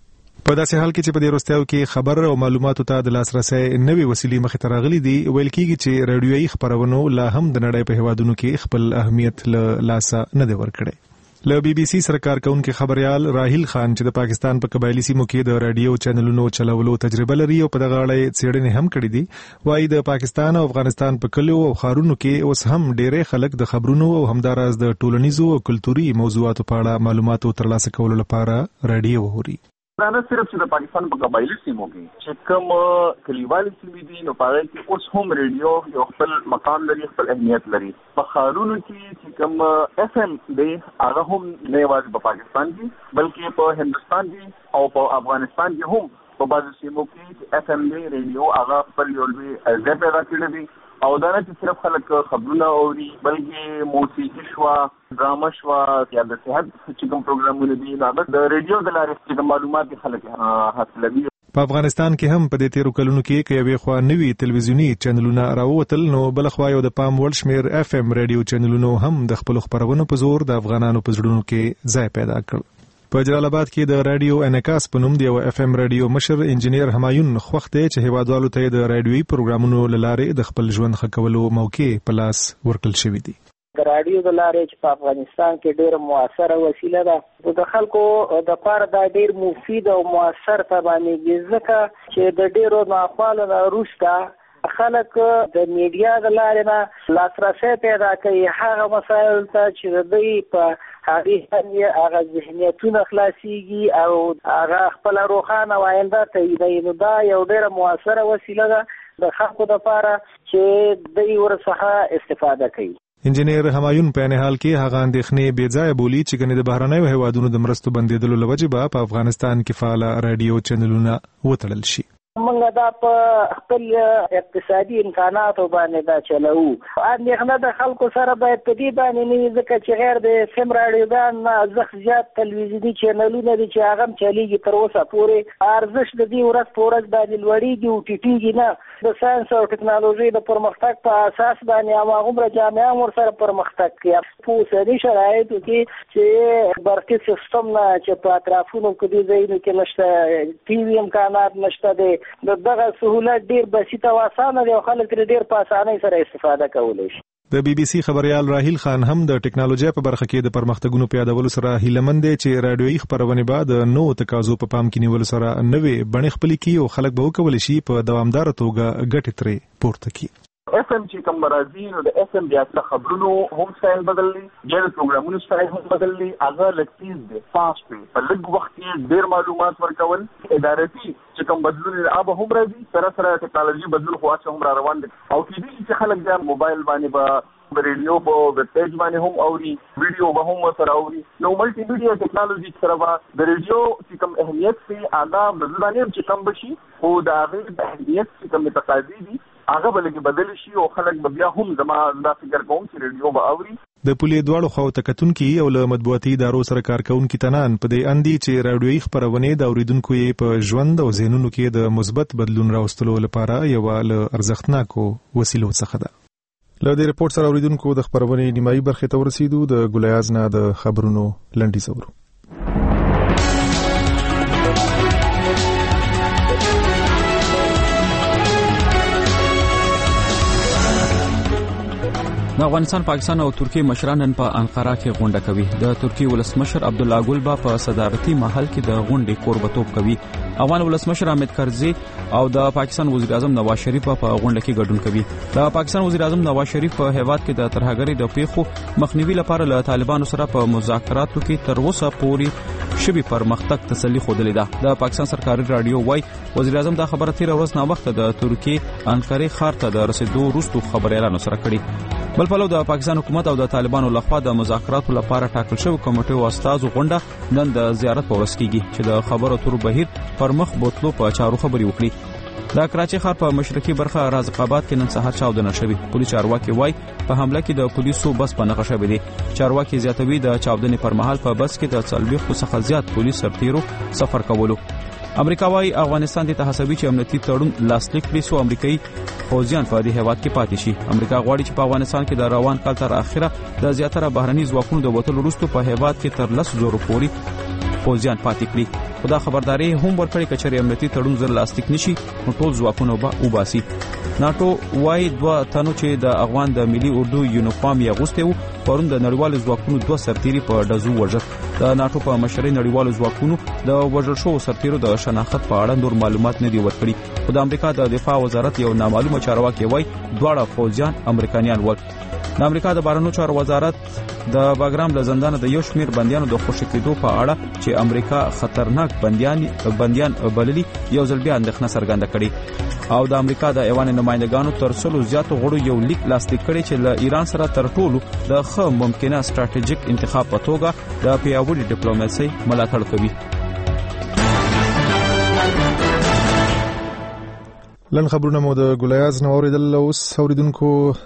په داسې حال کې چې په دې وروستیو کې خبر او معلوماتو ته د لاسرسي نوې وسیلې مخې ته راغلي دي ویل کېږي چې رادیوي خبرونو لا هم د نړۍ په هیوادونو کې خپل اهمیت له لاسه نه دی ورکړی. له بي بي سي سره کارکونکو خبريال راهیل خان چې د پاکستان په قبایلی سیمو کې د رادیو چینلونو چلولو تجربه لري او په دغه اړه څېړنې هم کړې دي وايي د پاکستان او افغانستان په کلیو او ښارونو کې اوس هم ډېرې خلک د خبرونو او همداراز د ټولنیزو او کلتوري موضوعاتو په اړه معلوماتو ترلاسه کولو لپاره رادیو اوري. دا نه صرف چې د پاکستان په قبایلی سیمو کې چې کوم کلیوالي سیمې دي نو په هغه کې اوس هم ریډیو یو خپل مقام لري خپل اهمیت لري. په ښارونو کې چې کوم اف ام دی هغه هم نه یوازې په پاکستان کې بلکې په هندوستان کې او په افغانستان کې هم په بعضو سیمو کې اف ام دی ریډیو هغه خپل یو لوی ځای پیدا کړی دی او دا نه چې صرف خلک خبرونه اوري بلکې موسیقي شوه ډرامه شوه یا د صحت چې کوم پروګرامونه دي هغه د ریډیو د لارې چې د معلومات خلک حاصلوي. په افغانستان کې هم په دې تیرو کلونو کې کې یوې خوا نوي تلویزیونی چینلونه راووتل نو بل خوا یو د پام وړ شمیر اف ام ریډیو چینلونو هم د خپل خبرونو په زور د افغانانو په زړونو کې ځای پیدا کړ. په جلال آباد کې د رادیو انعکاس په نوم دی او اف ام رادیو مشر انجنیر همایون خوخت چې هیوادوالو ته د رادیوي پروګرامونو لاره د خپل ژوند ښه کولو موقع په لاس ورکړل شوې دي. د رادیو د لارې چې په افغانستان کې ډېره موثره وسیله ده د خلکو د پاره دا ډېر مفید او موثر تبانیږي ځکه چې د ډېرو ناخوالو نه وروسته خلک د میډیا د لارې نه لاسرسی پیدا کوي هغه مسایل ته چې د دوی په هغې باندې هغه ذهنیتونه خلاصېږي او هغه خپله روښانه آینده تعیینوي نو دا یو ډېره موثره وسیله ده د خلکو دپاره چې دوی ورڅخه استفاده کوي. انجنیر همایون په نه حال کې هغه اندېښنې بې ځایه بولي چې ګنې د بهرنیو هیوادونو د مرستو بندېدلو له وجې به په افغانستان کې فعاله رادیو چینلونه وتړل شي. موږ دا په خپل اقتصادي امکاناتو باندې دا چلوو. اندېښنه د خلکو سره باید په دې باندې نه وي ځکه چې غیر د اف ام راډیوګان نه ارزښت زیات تلویزیوني چینلونه دي چې هغه هم چلیږي تر اوسه پورې ارزښت د دې ورځ په ورځ باندې لوړېږي او ټیټېږي نه. د ساینس او ټکنالوژۍ د پرمختګ په اساس باندې هماغومره جامعه هم ورسره پرمختګ کوي. په اوسني شرایطو کې چې برقي سیسټم نه چې په اطرافونو کې دې ځایونو کې نشته ټي وي امکانات نشته دی د دغه سهولت ډېر بسیط او اسانه دی او خلک ترې ډېر په اسانۍ سره استفاده کولی شي. د بي بي سي خبريال راهیل خان هم د ټکنالوژي په برخه کې د پرمختګونو په یادولو سره هیلهمند دی چې رادیوي خبرونه بعد نو تقاضو په پام کې نیول سره نوې بڼې خپل کی او خلک به وکول شي په دوامدار توګه ګټې ترې پورته کی. اف ام چې کوم راځي نو د اف ام بیا د خبرونو هم سټایل بدللی یا د پروګرامونو سټایل هم بدللی هغه لکتیز دی فاست دی په لږ وخت کې ډېر معلومات ورکول ادارتي چې کوم بدلون هغه هم راځي سره سره ټکنالوژي بدلون خو هم را روان دي او کېدای چې خلک د موبایل باندې به د ریډیو په ویب پیج باندې هم اوري، ویډیو به هم سره اوري. نو ملټي میډیا ټیکنالوژي سره به د ریډیو چې کوم اهمیت دی هغه بدلانه چې کم بشي او د هغه د اهمیت چې کوم تقاضي دي هغه بلکې بدل شي او خلک به بیا هم زما دا فکر کوم چې ریډیو به اوري. د پولې دواړو خواو ته کتونکي او له مطبوعاتي ادارو سره کارکونکي تنان په دې اندي چې راډیوي خبرونه د اوریدونکو یې په ژوند او ذهنونو کې د مثبت بدلون راوستلو لپاره یو له ارزښتناکو وسیلو څخه ده. له دې ریپورت سره اوریدونکو د خبرونه نیمایي برخه ته ورسېدو. د ګولیاز نه د خبرونو لنډي زورو. د افغانستان، پاکستان او ترکیه مشران نن په انقره کې غونډه کوي. د ترکیه ولسمشر عبدالله ګل با په صدارتي محل کې د غونډې کوربتوب کوي. افغان ولسمشر حامد کرزي او د پاکستان وزیر اعظم نواز شریف په غونډه کې ګډون کوي. د پاکستان وزیر اعظم نواز شریف په هیواد کې د ترهګرۍ د پیښو مخنیوي لپاره له طالبانو سره په مذاکراتو کې تر اوسه پورې شبي پرمختګ تسلی خوده لیده. د پاکستان سرکاري رادیو وايي وزیر اعظم دا خبره تیر ورځ نه وخت د ترکیه انقره ښار ته د رسیدو وروسته خبريالانو سره کړي. بل پلو د پاکستان حکومت او د طالبانو لخوا د مذاکراتو لپاره ټاکل شوی کمیټې او استازو غونډه نن د زیارت په ورځ کېږي چې د خبرو اترو بهیر پر مخ بوتلو په چارو خبري وکړي. د کراچي ښار په مشرقي برخه رازق آباد کې نن سهار چاودنه شوې. پولیس چارواکي وایي په حمله کې د پولیسو بس په نښه شوی دی. چارواکي زیاتوي د چاودنې پر مهال په بس کې د څلوېښتو څخه زیات پولیس سرتیرو سفر کولو. امریکا وايي افغانستان ته هڅوي چې امنیتي تړون لاسلیک کړي سو امریکایي فوجیان په دې هیواد کې پاتې شي. امریکا غواړي چې په افغانستان کې د روان کال تر اخره د زیاتره بهرني ځواکونو د وټلو وروسته په هیواد کې تر لس زره پورې فوجیان پاتې کړي. خدا خبرداري هم ورکړي کچري امنیتي تړون زر لاسلیک نشي نو ټول ځواکونه به وباسي. ناتو وايي دوه تنو چې د افغان د ملي اردو یونیفارم یې اغوستی وو پرون د نړیوالو ځواکونو دوه سرتیري په ډزو وژل. د ناتو په مشرۍ نړیوالو ځواکونو د وژل شوو سرتیرو د شناخت په اړه نور معلومات نه دي ورکړي. خو د امریکا د دفاع وزارت یو نامعلومه چارواکي وايي دواړه فوجیان امریکایان ول. د امریکا د بهرنیو چارو وزارت د باګرام له زندان د یو شمیر بندیانو د خوشی کېدو په اړه چې امریکا خطرناک بنديان بنديان بللي یو ځل بیا اندېښنه څرګنده کړې. او د امریکا د ایوان نمائندګانو تر څلو زیاتو غړو یو لیک لاسلیک کړی چې له ایران سره تر ټولو د ښه ممکنه ستراتیژیک انتخاب په توګه د پیاوړي ډیپلوماسي ملاتړ کوي. لن خبرونه مو د ګولیاز نو اوریدل. اوس اوریدونکو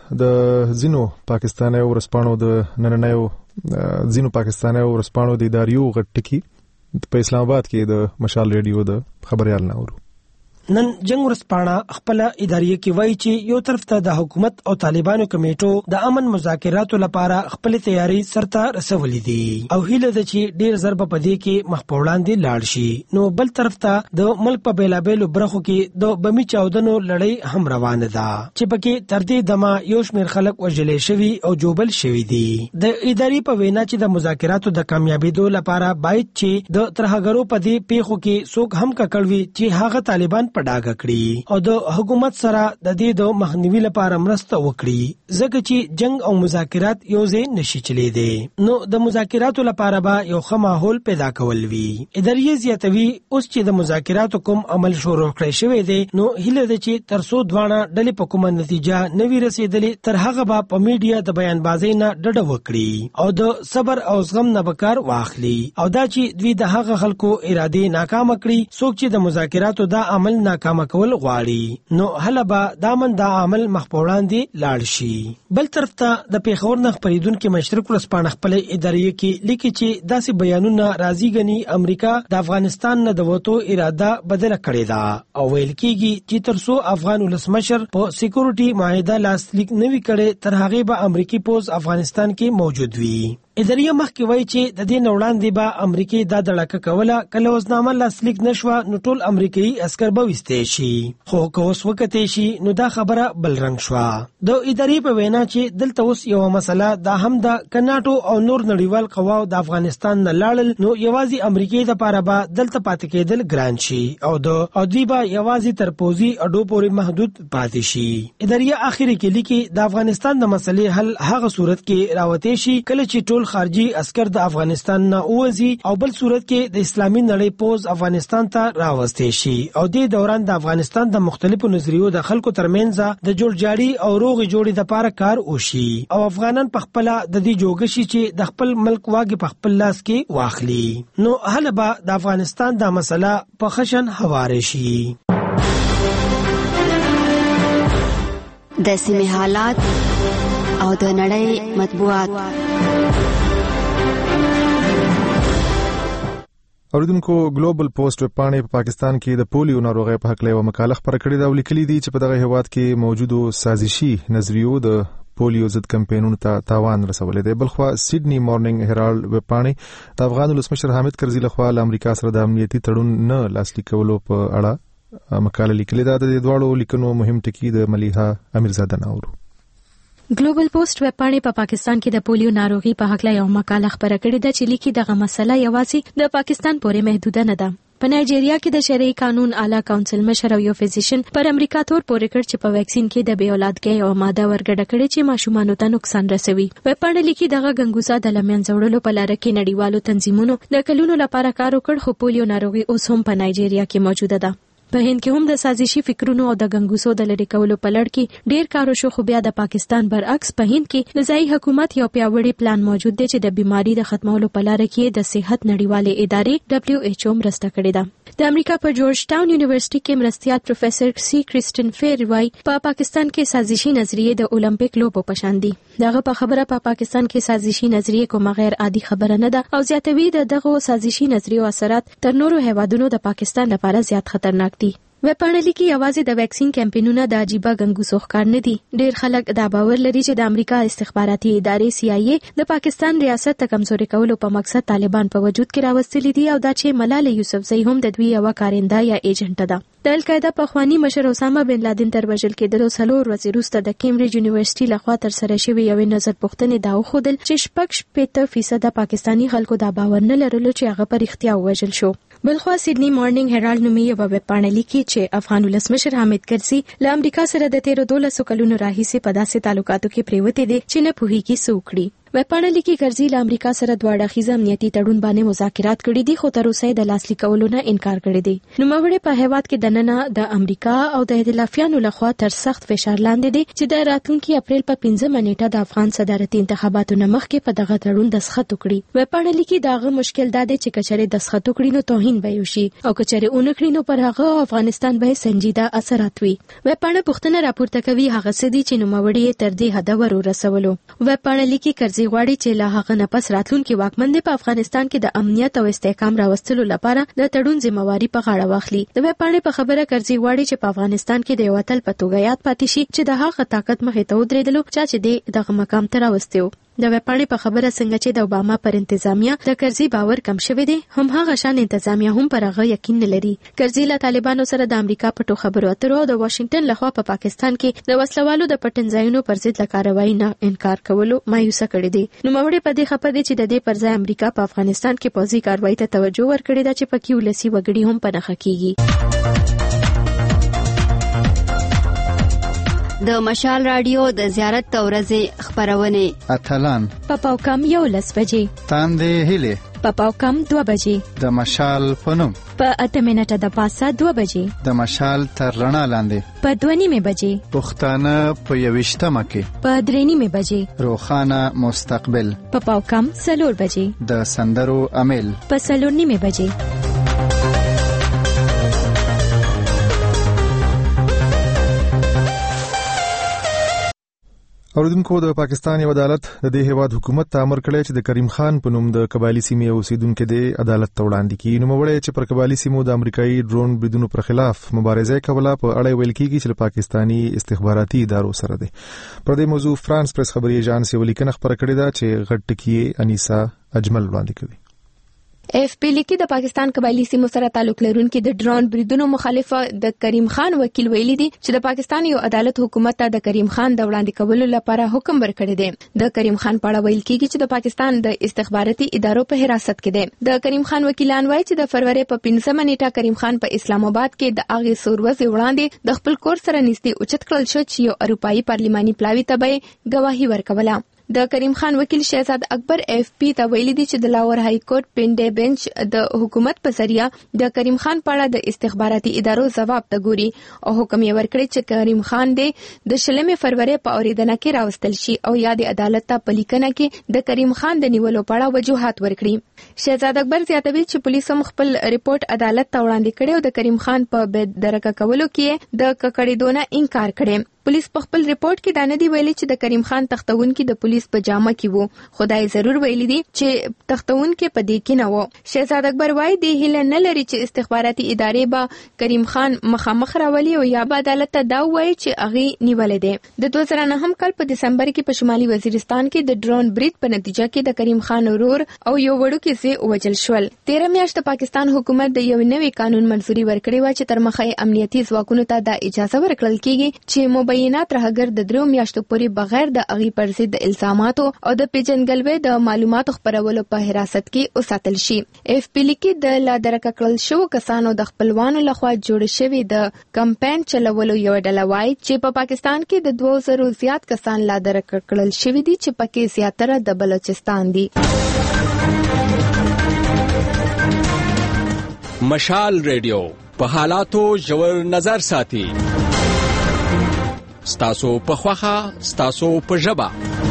د زینو پاکستاني ورسپانو د نننیو زینو پاکستاني ورسپانو د اداریو غټکی په اسلام آباد کې د مشال ریډیو د خبريال ناورو. نن جنگ ورسپانه خپل ادارې کې وایي چې یو طرف ته د حکومت او طالبانو کمیټو د امن مذاکراتو لپاره خپل تیاری سرته رسولې دي او هیله ده چې ډیر ضرب پدې کې مخ په وړاندې لاړ شي. نو بل طرف ته د ملک په بیلابېلو برخو کې د بمی چاودنو لړۍ هم روانه ده چې پکې تر دې دمه یو شمېر خلک وژلې شوي او جوبل شوي دي. د ادارې په وینا چې د مذاکراتو د کامیابیدو لپاره باید چې د ترهګرو په دې پیښو کې څوک هم ککړوي چې هغه طالبان په ډاګه کړي او د حکومت سره د دې د مخنیوي لپاره مرسته وکړي ځکه چې جنگ او مذاکرات یو ځای نشي چلی دي. نو د مذاکراتو لپاره به یو ښه ماحول پیدا کول وي. ادارې زیاتوي اوس چې د مذاکراتو کوم عمل شروع کړی شوی دی نو هیله ده چې تر څو دواړه ډلې په کومه نتیجه نوي رسیدلې تر هغه به په میډیا د بیان بازۍ نه ډډه وکړي او د صبر او زغم نه بکار واخلي او دا چې دوی د هغه خلکو اراده ناکام کړي څوک چې د مذاکراتو دا عمل ناکام کول غواړي نو هله به دا من دا عمل مخ په وړاندې لاړ شي. بل طرف ته د پیښور نه خبرېدونکو مشرق ورسپانه خپل ادارې کې لیکي چې داسې بیانونه راځي غني امریکا د افغانستان نه د وټو اراده بدله کړې ده او ویل کېږي چې ترڅو افغان ولسمشر په سکیورټي معاهده لاسلیک نوي کړي تر هغه به امریکای پوز افغانستان کې موجود وي. ادارې مخکې وایي چې د دې وړاندې به امریکای دا دړکه کوله کله وزنامه لاسلیک نشوه نو ټول امریکایي عسكر به وستې شي خو که اوس وکتې شي نو دا خبره بل رنګ شوه. د ادارې په وینا چې دلته اوس یو مسله دا هم د کناټو او نور نړیوال قواو د افغانستان نه لاړل نو یوازې امریکای د پاره به دلته پاتې کېدل ګران شي او د او دوی به یوازې تر پوزي اډو پورې محدود پاتې شي. ادارې اخر کې لیکي د افغانستان د مسلې حل هغه صورت کې راوته شي کله چې ټول ټول خارجي عسكر د افغانستان نه وځي او بل صورت کې د اسلامي نړۍ پوز افغانستان ته راوستي شي او د دوران د افغانستان د مختلفو نظریو د خلکو ترمنځ د جوړجاړي او روغ جوړې د لپاره کار وشي او افغانان په خپل د دې جوګشي چې د خپل ملک واګي په خپل لاس کې واخلي نو هله به د افغانستان د مسله په خشن هواره شي. د سیمې حالات او د نړۍ مطبوعات. اوریدونکو ګلوبل پوسټ ویب پاڼې په پاکستان کې د پولیو ناروغۍ په حق له یو مقاله خبره کړې ده او لیکلي دي چې په دغه هیواد کې موجودو سازشي نظریو د پولیو ضد کمپاینونو ته تاوان رسولې ده. بلخوا سیدنی مارنینګ هرالډ ویب پاڼې د افغان ولسمشر حامد کرزي لخوا له امریکا سره د امنیتي تړون نه لاسلیک کولو په اړه مقاله لیکلې ده. د دواړو لیکنو مهم ټکي د ملیحه امیرزاده ناورو. ګلوبل پوسټ ویب پاڼې په پاکستان کې د پولیو ناروغي په حق له یو مقاله خبره کړې ده چې لیکي دغه مسله یوازې د پاکستان پورې محدوده نه ده. په نایجیریا کې د شرعي قانون اعلی کونسل مشر او یو فزیشن پر امریکا تور پورې کړ چې په ویکسین کې د بې اولادګۍ او ماده ورګډه کړي چې ماشومانو ته نقصان رسوي. ویب پاڼه لیکي دغه ګنګوزه د لمنځه وړلو په لار کې نړیوالو تنظیمونو د کلونو لپاره کار وکړ خو پولیو ناروغي اوس هم په نایجیریا کې موجوده ده. په هند کې هم د سازشي فکرونو او د ګنګوسو د لری کولو په لړ کې ډیر کار وشو خو بیا د پاکستان برعکس په هند کې د ځای حکومت یو پیاوړی پلان موجود دی چې د بیماری د ختمولو په لړ کې د صحت نړیوالې ادارې دبليو ایچ او مرسته کړې ده. د امریکا په جورج ټاون یونیورسيټي کې مرستيال پروفیسور سی کریسټن فیر وای په پاکستان کې سازشي نظریه د اولمپیک لوبو په شان دي. دغه په خبره په پاکستان کې سازشي نظریه کوم غیر عادي خبره نه ده او زیاتوي د دغه سازشي نظریو اثرات تر نورو هیوادونو د پاکستان لپاره زیات خطرناک دي. ویب پاڼه لیکي یوازې د ویکسین کمپاینونه د عجیبه ګنګوسو ښکار نه دي. ډیر خلک دا باور لري چې د امریکا استخباراتي ادارې سی آی ای د پاکستان ریاست ته کمزوري کولو په مقصد طالبان په وجود کې راوستلي دي او دا چې ملاله یوسفزۍ هم د دوی یو کارنده یا ایجنټ ده. د القاعده په خوانی مشر اسامه بن لادن تر وژل کېدلو څلور ورځې وروسته د کیمبرج یونیورسيټي لخوا تر سره شوی یو نظر پوښتنې دا وښودل چې شپږ شپېته فیصد پاکستانی خلکو دا باور نه لرلو چې هغه په رښتیا وژل شو. بلخوا سیدنی مارنینګ هرالډ نومي یو ویب پاڼه لیکي چې افغان ولسمشر حامد کرزي له امریکا سره د تیرو دولسو کلونو راهیسې په داسې تعلقاتو کې پریوتې دي چې نه پوهیږي څه وکړي. ویب پاڼه لیکي کرزي له امریکا سره دوه اړخیز امنیتي تړون باندې مذاکرات کړي دي خو تر اوسه د لاسلیک کولو نه انکار کړی دی. نوموړی په هیواد کې د نننه د امریکا او د ائتلافیانو لخوا تر سخت فشار لاندې دي چې د راتلونکي اپریل په پنځمه نیټه د افغان صدارتي انتخاباتو نه مخکې په دغه تړون دسخط وکړي. ویب پاڼه لیکي داغه مشکل دا دی چې کچره دسخط وکړي نو توهین به وشي او کچره اونکړي نو پر هغه افغانستان به سنجیده اثرات وي. ویب پاڼه پوښتنه راپورته کوي هغه څه دي چې نوموړی تر دې حد ورسولو. ویب پاڼه لیکي کرزي غواړي چې له هغه نه پس راتلونکي واکمن په افغانستان کې د امنیت او استحکام راوستلو لپاره د تړون ذمہواری په غاړه واخلي. د ویب پاڼې په خبره کرزي غواړي چې په افغانستان کې د یو اتل په توګه یاد پاتې شي چې د هغه طاقت مخې ته ودرېدلو چې دغه مقام ته راوستیو. د ویب پاڼې په خبره څنګه چې د اوباما پر انتظامیه د کرزي باور کم شوی دی هم هغه شان انتظامیه هم پر هغه یقین نه لري. کرزي له طالبانو سره د امریکا پټو خبرو اترو او د واشنگټن لخوا په پا پاکستان کې د وسلوالو د پټنځایونو پر ضد له کاروایی نه انکار کولو مایوسه کړی دی. نو موري په دې خبره چې د دې پر ځای امریکا په افغانستان کې پوځي کاروایی ته توجه ورکړي دا چې پکې ولسی وګړي هم په نخښه کیږي. د مشال رادیو د زیارت ورځې خبرونه اتلان په پاوکم یو لس بجې تاندې هله په پاوکم دوه بجې د مشال پنوم په اته منټه د پاسه دوه بجې د مشال تر رڼا لاندې په دوه نیمه بجې پښتانه په یوشتمه کې په درې نیمه بجې روخانه مستقبل په پاوکم څلور بجې د سندرو امیل په څلور نیمه بجې. اوریدونکو د پاکستان یو عدالت د دې هیواد حکومت ته امر کړی چې د کریم خان په نوم د قبایلی سیمې اوسیدونکو د عدالت ته وړاندې کړي. نوموړی چې پر قبایلی سیمو د امریکایي ډرون بریدونو پر خلاف مبارزه کوله په اړه ویل کیږي چې پاکستانی استخباراتي ادارو سره دی. پر دې موضوع فرانس پریس خبري ایجانس یو لیکنه خبره کړې ده چې غټ ټکی انیسا اجمل وړاندې کوي. اف پی لیکي د پاکستان قبایلی سیمو سره تعلق لرونکي د ډرون بریدونو مخالفه د کریم خان وکیل ویلي دي چې د پاکستان یو عدالت حکومت ته د کریم خان د وړاندې کولو لپاره حکم ورکړی دی. د کریم خان په اړه ویل کیږي چې د پاکستان د استخباراتي ادارو په حراست کې دی. د کریم خان وکیلان وایي چې د فروری په پنځمه نیټه کریم خان په اسلام آباد کې د اغه سوروز وړاندې د خپل کور سره نږدې اوچت کړل شو چې یو اروپאי پارلماني پلاوی ته به گواهی ورکوله. د کریم خان وکیل شهزاد اکبر اف پی ته ویلي دي چې د لاهور های کورټ پنډه بنچ د حکومت په ذریعہ د کریم خان په اړه د استخباراتي ادارو ځواب ته ګوري او حکم یې ورکړی چې کریم خان د شلمې فروری په اوریدنه کې راوستل شي او یا د عدالت ته په لیکنه کې د کریم خان د نیولو په اړه وجوهات ورکړي. شهزاد اکبر زیاتوي چې پولیس هم خپل ریپورت عدالت ته وړاندې کړي او د کریم خان په بې درکه کولو کې د ککړېدو نه انکار کړي. پولیس په خپل ریپورت کې دا نه دی ویلي چې د کریم خان تختونکي د پولیس په جامه کې وو، خدای ضرور ویلي دي چې تختونکي په دې کې نه وو. شهزاد اکبر وایي د هیله نه لري چې استخباراتي ادارې به کریم خان مخامخ راولي او یا به عدالت ته دا وایي چې هغه نیولې ده. د دوه زره نهم کال په دسمبر کې په شمالي وزیرستان کې د ډرون برید په نتیجه کې د کریم خان ورور او یو وړوکی زوی وژل شول. تیره میاشت پاکستان حکومت د یو نوي قانون منځوري ورکړی و چې تر مخه امنیتي ځواکونو ته د اجازه ورکړل کیږي چې مبینات راهګر د درو میاشتو پورې بغیر د اغي پر ضد الزاماتو او د پیژنګلوي د معلوماتو خپرولو په حراست کې وساتل شي. اف پی لیکي د لا درکه کړل شو کسانو د خپلوانو لخوا جوړ شوی د کمپاین چلولو یو ډله وایي چې په پاکستان کې د دوه زره زیات کسان لا درکه کړل شوی دي چې پکې زیاتره د بلوچستان دي. مشال ریډیو په حالاتو ژور نظر ساتي. ستاسو په خوخه ستاسو په ژبه.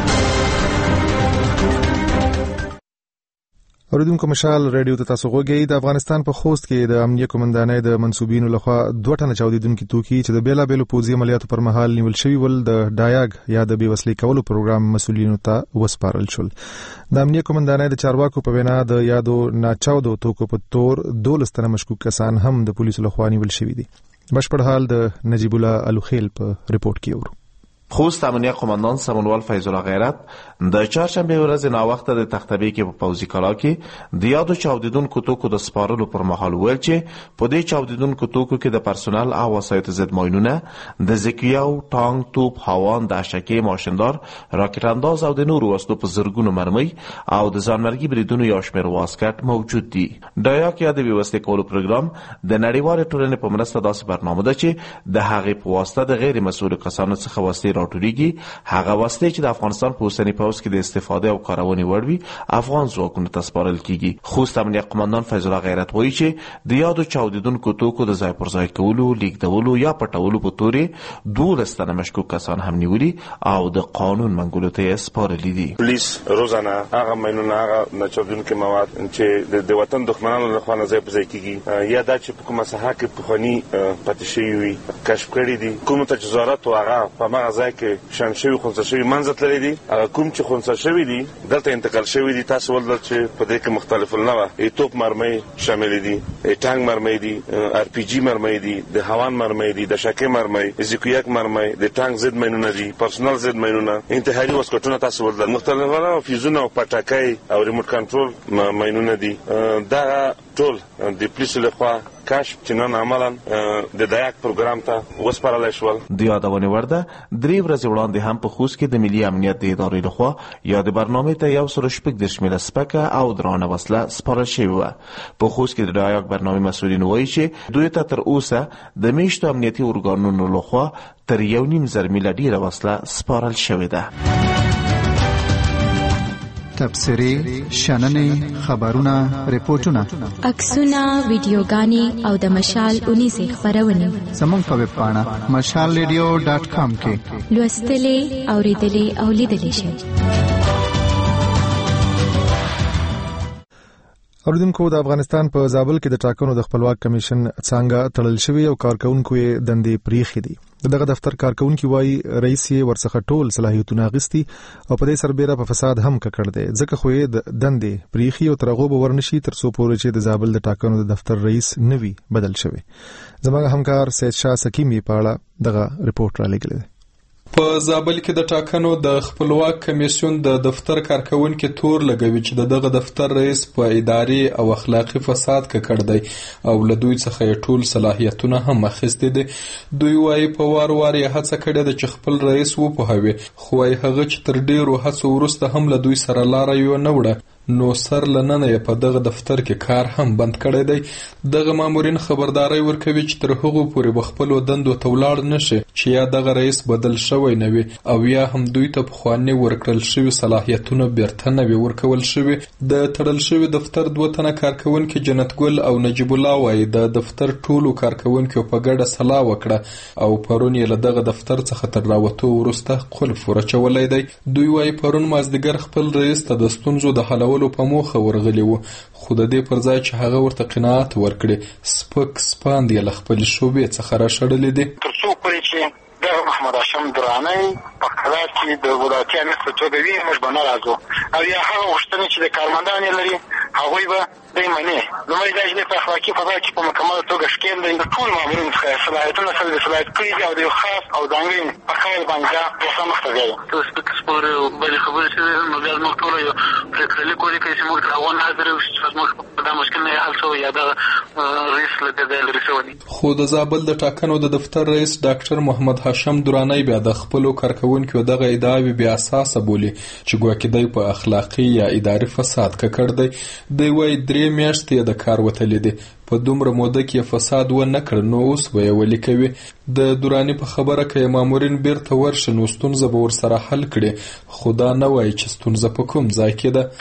اوریدونکو مشال ریډیو ته تاسو غوږی. د افغانستان په خوست کې د امنیه قومندانۍ د منسوبینو لخوا دوه ټنه چاودیدونکو توکي چې د بیلا بیلو پوځي عملیاتو پر مهال نیول شوی ول د ډایاګ یا د بیوسلې کولو پروګرام مسولینو ته وسپارل شول. د امنیه قومندانۍ د چارواکو په وینا د یادو ناچاودو توکو په تور دولس تنه مشکوک کسان هم د پولیسو لخوا نیول شوی دي. بشپړ حال د نجیب الله الوخیل په ریپورت کې ورو. خوست امنیه قماندان سمونوال فیض الله غیرت د چهارشنبه ورځ نا وخت د تختبی کې په پوځي کلا کې د یادو چاودیدونکو توکو د سپارلو پر مهال ویل چې په دې چاودیدونکو توکو کې د پرسونل او وسایط ضد ماینونه، د زکیاو، ټانک، توپ، هاوان، د اشکې، ماشیندار، راکټ انداز او د نورو وسلو په زرګونو مرمۍ او د ځانمرګي بریدونو یو شمېر واسکټ موجود دي. ډایاک یا د بیوسلې کولو پروګرام د نړیوالې ټولنې په مرسته داسې برنامه ده چې د هغې په واسطه د غیر مسؤل کسانو څخه وسلې راټولیږي. هغه وسلې چې د افغانستان په اوسني پوځ کې د استفاده او کارونې وړ وي افغان ځواکونو ته سپارل کیږي. خوست امنیه قماندان فیض الله غیرت وایي چې د یادو چاودیدونکو توکو د ځای پر ځای کولو، لیږدولو یا پټولو په تورې دولس تنه مشکوک کسان هم نیولي او د قانون منګولو ته یې سپارلي دي. پولیس روزانه هغه ماینونه، هغه چاودونکي مواد چې د وطن دښمنانو لخوا نه ځای پر ځای کیږي یا دا چې په کومه ساحه کې پخواني پاتې شوي وي کشف کړي دي، کومو ته چې ضرورت و هغه په هغه ځای کې شان شوي خونسا شوي منځ تللی دي. هغه کوم چې خونسا شوي دي دلته انتقال شوي دي. تاسو ولدل چې په دې کې مختلف النوع توپ مرمۍ شامل دي، ټانک مرمۍ دي، ار پی جي مرمۍ دي، د هوان مرمۍ دي، د شکې مرمۍ، زیکویک مرمۍ، د ټانک ضد ماینونه دي، پرسونل ضد ماینونه، انتحاري وسکټونه تاسو ولدل، مختلفونه فیوزونه او پټاکۍ او ریموټ کنټرول ماینونه دي. دا ټول د پولیسو لخوا کشف چې نن عملاً د ډایاک پروګرام ته وسپارل شول. د یادونه ورده درې ورځې وړاندې هم په خوست کې د ملي امنیت د ادارې لخوا یا د برنامې ته یو سل شپږ دېرش میله سپکه او درانه وسله سپارل شوې وه. په خوست کې د ډایاک برنامې مسؤلین وایي چې دوی ته تر اوسه د میشتو امنیتي ارګانونو لخوا تر یو نیم زر میله ډېره وسله سپارل شوې ده. تبصرې، شننې، خبرونه، ریپورتونه، عکسونه، ویډیوګانې او د مشال اونیزې خپرونې زموږ په ویب پاڼه مشال ریډیو ډاټ کام کې لوستلې، اوریدلې او لیدلې شئ. اوریدونکو د افغانستان په زابل کې د ټاکنو د خپلواک کمیشن څنګه تړل شوی او کارکونکو یې دندې پریخي دي. دغه دفتر کارکونکو وایي رئیس یې ورڅخه ټول صلاحیتونه اخیستي او په دې سربېره په فساد هم ککړ دی، ځکه خو یې د دندې پریخي او تر هغو به ورنشي تر څو پورې چې د زابل د ټاکنو د دفتر رئیس نوي بدل شوی. زموږ همکار سید شاه سکیم یې په اړه دغه ریپورت را لګلی دی. په زابل کې د ټاکنو د خپلواک کمیسیون د دفتر کارکونکو تور لګوي چې دغه دفتر رئیس په اداري او اخلاقی فساد ککړ دی او له دوی څخه ټول صلاحیتونه هم اخیستي دي. دوی وايي په وار وار یې هڅه کړې ده چې خپل رئیس وپوهوي، خو وايي هغه چې تر ډیرو هڅو وروسته هم له دوی سره لاره یو نه وړه. نو سر لننه یې په دغه دفتر کې کار هم بند کړی دی. دغه مامورین خبرداري ورکوي چې تر هغو پورې به خپلو دندو ته ولاړ نشي چې یا دغه رئیس بدل شوی نه وي او یا هم دوی ته پخواني ورکړل شوي صلاحیتونه بیرته نه وي ورکول شوي. د تړل شوي دفتر دوه تنه کارکوونکي جنت ګل او نجیب الله وایي د دفتر ټولو کارکوونکو په ګډه سلا وکړه او پرون یې له دغه دفتر څخه تر راوتو وروسته قلف ورچولی دی. دوی وایي پرون مازدیګر خپل رئیس ته د ستونزو د حلولو په موخه ورغلی وو، خو د دې پر ځای چې هغه ورته قناعت ورکړي سپک سپاند یې له خپلې شوبې څخه راشړلی دي. تر څو پورې چې دغه محمد هاشم درانی په قضا کې د ولایتي امیر په توګه وي موږ به نه راځو او یا هغه غوښتنې چې د کارمندان یې لري هغوی به دی مني. لومړی دا چې دی په اخلاقي فضا کې په مکمله توګه ښکېل دی د ټولو مامورینو څخه صلاحیتونه سره د صلاحیت کړي دي او د یو خاص او ځانګړي پخوال باندې دا پروسه مخته ځي. ته سپک سپور بلې خبرې شوې نو بیا زموږ ټوله یو پرېکړه لیک ولیکئ چې موږ تر هغو نه حاضر یو چې زموږ دا مشکل نه حل شوی یا دغه رئیس له دې ځایه لرې شوی دی. خو د زابل د ټاکنو د دفتر رئیس ډاکټر محمد هاشم درانی بیا د خپلو کارکوونکو دغه ادعاوې بې اساسه بولي چې ګواکې دی په اخلاقي یا اداري فساد ککړ دی. دی وایي درې میاشتې د کار وتلی دی، په دومره موده کې فساد و نه کړ نو اوس به یې ولې کوي. د دراني په خبره که یې مامورین بیرته ورشي نو ستونزه به ورسره حل کړي، خو دا نه وایي چې ستونزه په کوم ځای کې ده.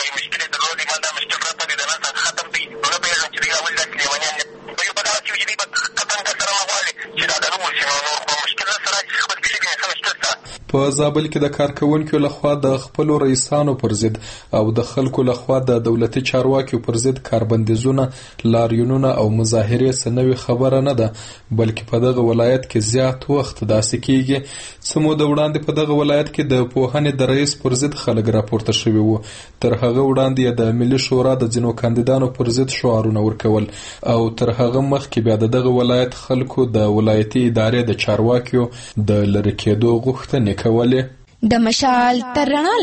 په زابل کې د کارکوونکو لخوا د خپلو رئیسانو پر ضد او د خلکو لخوا د دولتي چارواکیو پر ضد کاربندیزونه، لاریونونه او مظاهرې څه نوې خبره نه ده، بلکې په دغه ولایت کې زیات وخت داسې کیږي. څه موده وړاندې په دغه ولایت کې د پوهنې د رئیس پر ضد خلک راپورته شوي وو. تر هغه وړاندې یې د ملي شورا د ځینو کاندیدانو پر ضد شعارونه ورکول او تر هغه مخکې بیا د دغه ولایت خلکو د ولایتي ادارې د چارواکیو د لرې کېدو غوښتنې کولې. د مشال تر رڼا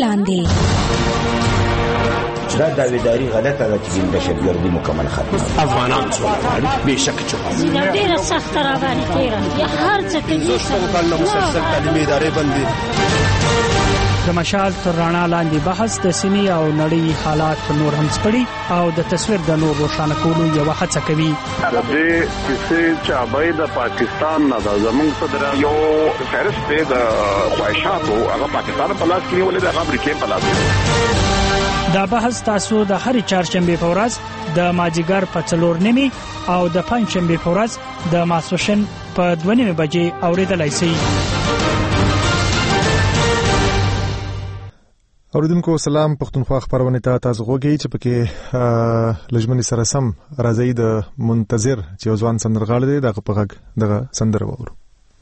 لاندې دا داویداری غلطه ده چې بشرګردي مکمل ختمه افغانان څو به شک چوکا ډیره سخت راغلی تیرا یا هر څه کې مسلسل تعلیمي ادارې بندي. د مشال تر رڼا لاندې بحث د سیمې او نړۍ حالات نور هم سپړي او د تصویر د نور روښانه کولو یو هڅه کوي. د دې کیسې چې ابای د پاکستان نه د زمونږ صدر یو فهرست دی د خواهشاتو هغه پاکستان په لاس کې نیولې ده، هغه امریکا په لاس کې. دا بحث تاسو د هرې چهارشنبې په ورځ د مازدیګر په څلور نیمې او د پنجشنبې په ورځ د ماسپښین په دوه نیمې بجې اورېدلای شئ. اوریدونکو سلام، پښتونخوا خبرونه ته تاسو غوږی چې پکې لجمنی سره سم راځي د منتظر چې ځوان سندرغاړي دی دغه په غږ دغه سندره وورو.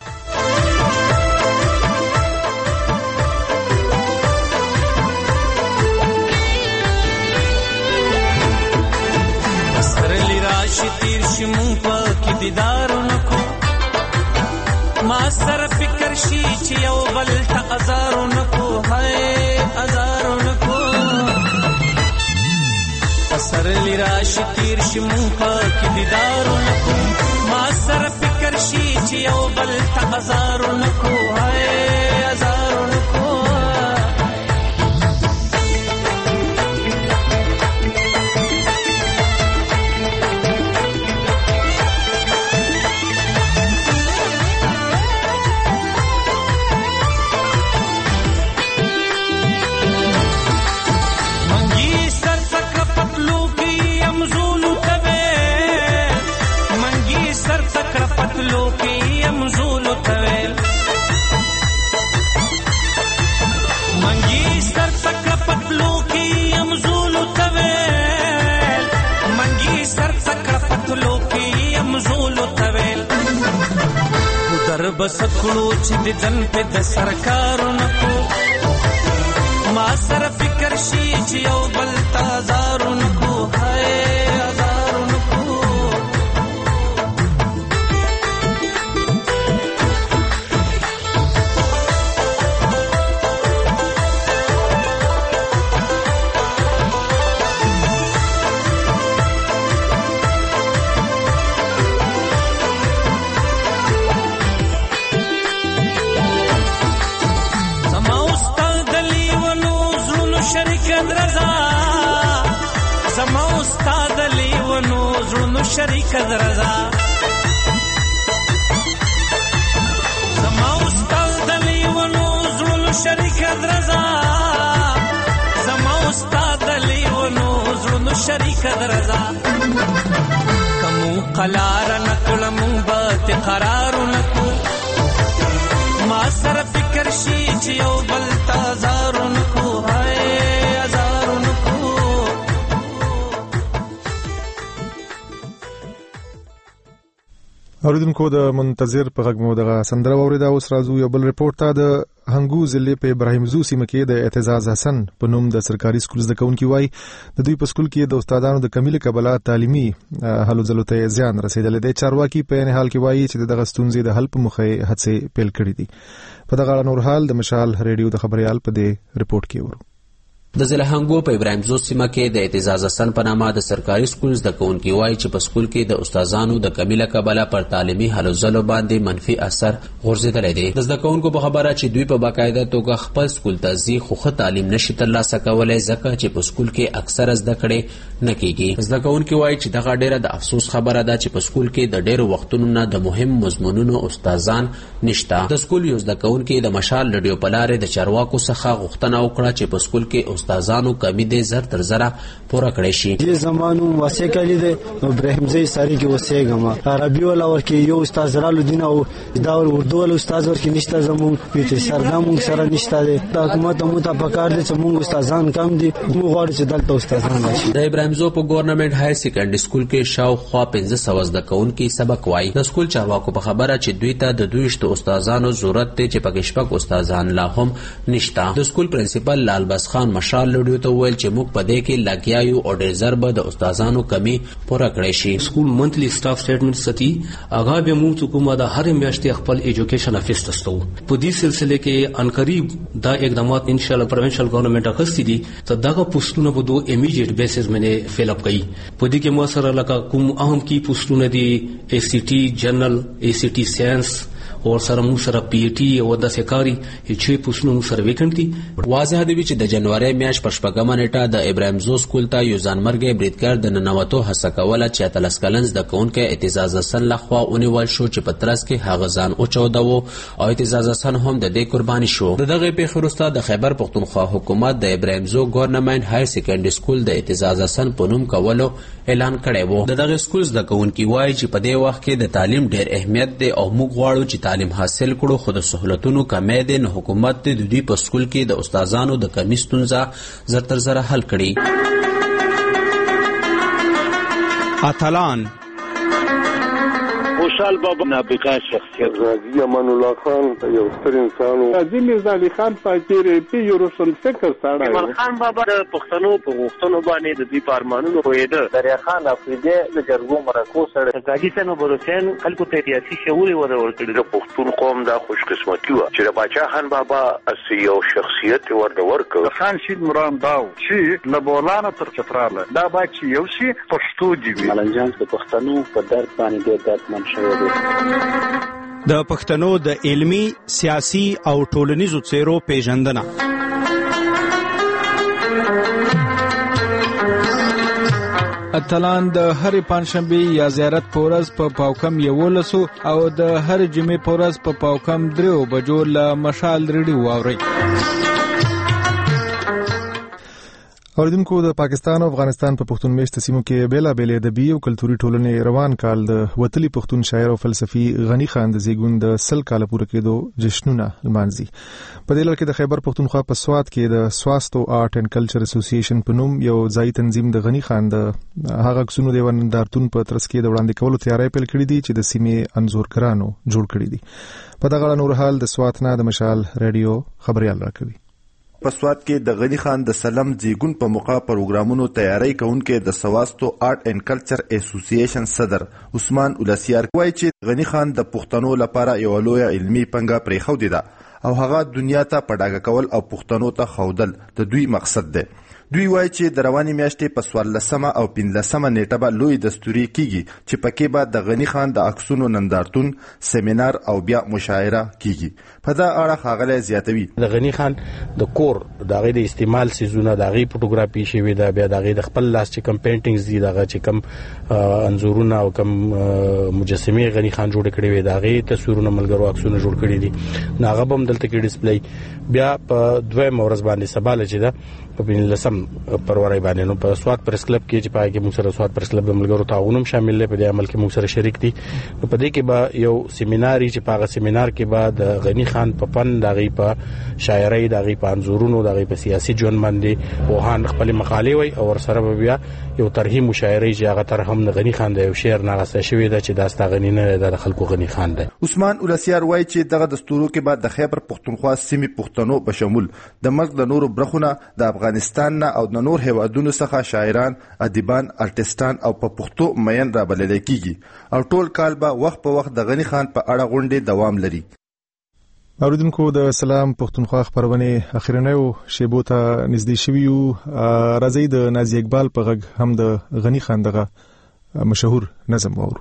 سرلی راشي تیر شمو پاک دیدارونه کو ما سره فکر شي چې یو بل ته ازارونه کو هاي ازارونه کو سرلی راشي تیر شمو پاک دیدارونه کو ما سره فکر شي چې یو بل ته ازارونه کو هاي ازارونه کو بس کړو چې د ځن په د سرکارونو کو ما سره فکر شي چې یو بل تازارونو کو هاي ازارونو کو شریک رضا شریک درزا زما استاد دلی ونو زړونو شریک درزا زما استاد دلی ونو زړونو شریک درزا کمو قلار نکړم بات قرار نکو ما سره فکر شي چې یو بل تازار نکو هاي ازار نکو اوریدونکو د منتظر په غږ مو دغه سندره واوریده. اوس راځو یو بل ریپورت ته. د هنګو ضلع په ابراهیم زو سیمه کې د اعتزاز حسن په نوم د سرکاري سکول زده کوونکي وایي د دوی په سکول کې د استادانو د کمی له کبله تعلیمي هلو ځلو ته زیان رسیدلی دی. چارواکي په عین حال کې وایي چې دغه ستونزې د حل په موخه یې هڅې پیل کړي دي. په دغه اړه نور حال د مشال ریډیو د خبريال په دې ریپورت کې ورو. د ضلع هنګو په ابراهیم زو سیمه کې د اعتزاز حسن په نامه د سرکاري سکول زده کوونکي وایي چې په سکول کې د استادانو د کمی له کبله پر تعلیمي هلو ځلو باندې منفي اثر غورځېدلی دی. د زده کوونکو په خبره چې دوی په باقاعده توګه خپل سکول ته ځي خو ښه تعلیم نشي ترلاسه کولی ځکه چې په سکول کې اکثره زده کړې نه کیږي. زده کوونکي وایي چې دغه ډیره د افسوس خبره ده چې په سکول کې د ډیرو وختونو نه د مهم مضمونونو استادان نشته. د سکول یو زده کوونکي د مشال ریډیو په لارې د چارواکو څخه غوښتنه وکړه چې په سکول کې استادانو کمی دې زر تر زره پوره کړی شي. دې زمانو واسه کړی دی نو ابراهیم زئی ساری کې وسېګم عربي ولا ورکې یو استاد زرالو دین او دا اردو ول استاد ورکې نشته زمون په سردامو سره نشته دی. حکومت مو ته پکار دي چې موږ استادان کم دي موږ غواړو چې دلته استادان راشي. د ابراهیم زو په ګورنمنت های سیکنډري سکول کې شاوخوا پنځه سوه زده کوونکي سبق وایي. د سکول چارواکو په خبره چې دوی ته د دویشتو استادانو ضرورت دی چې پکې شپږ استادان لا هم نشته. د سکول پرنسپل لالباس خان مشال لوډیو ته ویل چې موږ په دې کې لګیا یو او ډېر زر به د استادانو کمی پوره کړی شي. سکول منتلی سټاف سټیټمنټ ستي هغه به موږ حکومت د هر میاشتې خپل ایجوکیشن افیس تستو. په دې سلسله کې ان قریب دا اقدامات ان شاء الله پروینشل ګورنمنت اخستې دي ته دغه پوسټونه به دوه امیډیټ بیسز باندې فیل اپ کړي. په دې کې مو سره لکه کوم اهم کی پوسټونه دي ای سی ټي جنرال ای سی ټي ساينس اور سره مو سره پی ای ټي او د سکاري چې پوسټونه مو سره وکړ دي. واضح دی چې د جنوري میاشت پر شپږمه نیټه د ابراهیم زو سکول ته یو ځانمرګي بریدګر د ننوتو هڅه کوله چې اتلس کلن زده کوونکی اعتزاز حسن لخوا ونیول شو چې په ترڅ کې هغه ځان اوچودو او اعتزاز حسن هم د دې قرباني شو. د دغه پیښې وروسته د خیبر پختونخوا حکومت د ابراهیم زو ګورنمنت های سیکنډري سکول د اعتزاز حسن په نوم کولو اعلان کړی و. د دغه سکول زده کوونکي وایي چې په دې وخت کې د تعلیم ډېر اهمیت دی او موږ غواړو چې تعلیم حاصل کړو خو د سہولتونو کمی دی نو حکومت د دوی په سکول کې د استادانو د کمی ستونزه زر تر زره حل کړي. اتلان خوشحال بابا نابغه شخصیت غازی امان الله خان یو ستر انسان و غازی میرزا علي خان فقیر پی یو روشن فکر سره ایمان خان بابا د پښتنو په غوښتنو باندې د دې پارمانونو رویده دریا خان افریدی د جرګو مرکو سره غازی سن بروسین خلکو ته سیاسي شعور ورکړي. د پښتون قوم د خوش قسمتي و چې د باچا خان بابا اسی یو شخصیت ورته ورکړ. خان شید مرام داو چې لبولانه تر چتراله دا باچ یو شي پښتو دی ملنجان د پښتنو په درد باندې د درد منشي د پښتنو د علمی سیاسي او ټولنیزو څیرو پیژندنه. اتلان د هرې پنځشنبې یا زیارت په ورځ په پاوکم یولسو او د هرې جمعې په ورځ په پاوکم دریو بجو له مشال ریډیو واورئ. اوریدونکو د پاکستان او افغانستان په پښتون میشته سیمو کې بیلابېل ادبي او کلتوري ټولنې روان کال د وتلي پښتون شاعر او فلسفي غنی خان د زیګون د سل کال پوره کېدو جشنونه لمانځي. په دې لړ کې د خیبر پښتونخوا په سواد کې د سواستو آرټ اینڈ کلچر اسوسییشن په نوم یو ځای تنظیم د غنی خان د هغه عکسونو د نندارتون په ترڅ کې د وړاندې کولو تیاری پیل کړې دي چې د سیمې انځورګرانو جوړ کړي دي. په دغه نور حال د سواتنا د مشال ریډیو خبريال راکوي. په سواد کې د غنی خان د سلام زیګون په موقع پروګرامونو تیاری کوونکې د سواستو آرټ اینڈ کلچر اسوسییشن صدر عثمان اولاسیار وایي چې غنی خان د پښتنو لپاره یو لوی علمي پنګه پرېښودې ده او هغه دنیا ته په ډاګه کول او پښتنو ته ښودل د دوی مقصد دی. دوی وایي چې د روانې میاشتې په څوارلسمه او پنځلسمه نیټه به لوی دستوري کیږي چې پکې به د غني خان د عکسونو نندارتون، سیمینار او بیا مشاعره کیږي. په دا اړه ښاغلی زیاتوي د غني خان د کور د هغې د استعمال څیزونه، د هغې فوټوګرافي شوې ده، بیا د هغې د خپل لاس چې کم پینټینګز دي، دغه چې کم انځورونه او کم مجسمې غني خان جوړې کړې وې، د هغې تصویرونه ملګرو عکسونه جوړ کړي دي، نو هغه به هم دلته کې ډسپلی. بیا په دویمه ورځ باندې سبا چې ده په پنځلسم فروری باندې نو په سواد پریس کلب کې چې پای کې موږ سره سواد پریس کلب د ملګرو تعاون هم شامل دی، په دې عمل کې موږ سره شریک دي. نو په دې کې به یو سیمینار چې په هغه سیمینار کې به د غني خان په فن، د هغې په شاعرۍ، د هغې په انځورونو، د هغې په سیاسي ژوند باندې پوهان خپلې مقالې وایي او ورسره به بیا یو طرحي مشاعرې چې هغه طرح هم د غني خان د یو شعر نه اخیسته شوې ده چې دا ستا غني نه ده، د خلکو غني خان دی. عثمان اولسیار وایي چې دغه دستورو کې به د خیبر پښتونخوا سیمې پښتنو په شمول د ملک د نورو برخونه، د افغانستان نه او د نور هیوادونو څخه شاعران، ادیبان، ارټسټان او په پښتو مین رابللی کیږي او ټول کال به وخت په وخت د غني خان په اړه غونډې دوام لري. اوریدونکو د سلام پښتونخوا خبرونه اخرنیو شیبو ته نږدې شوي یو. راځي د نازي اقبال په غږ هم د غني خان دغه مشهور نظم واورو.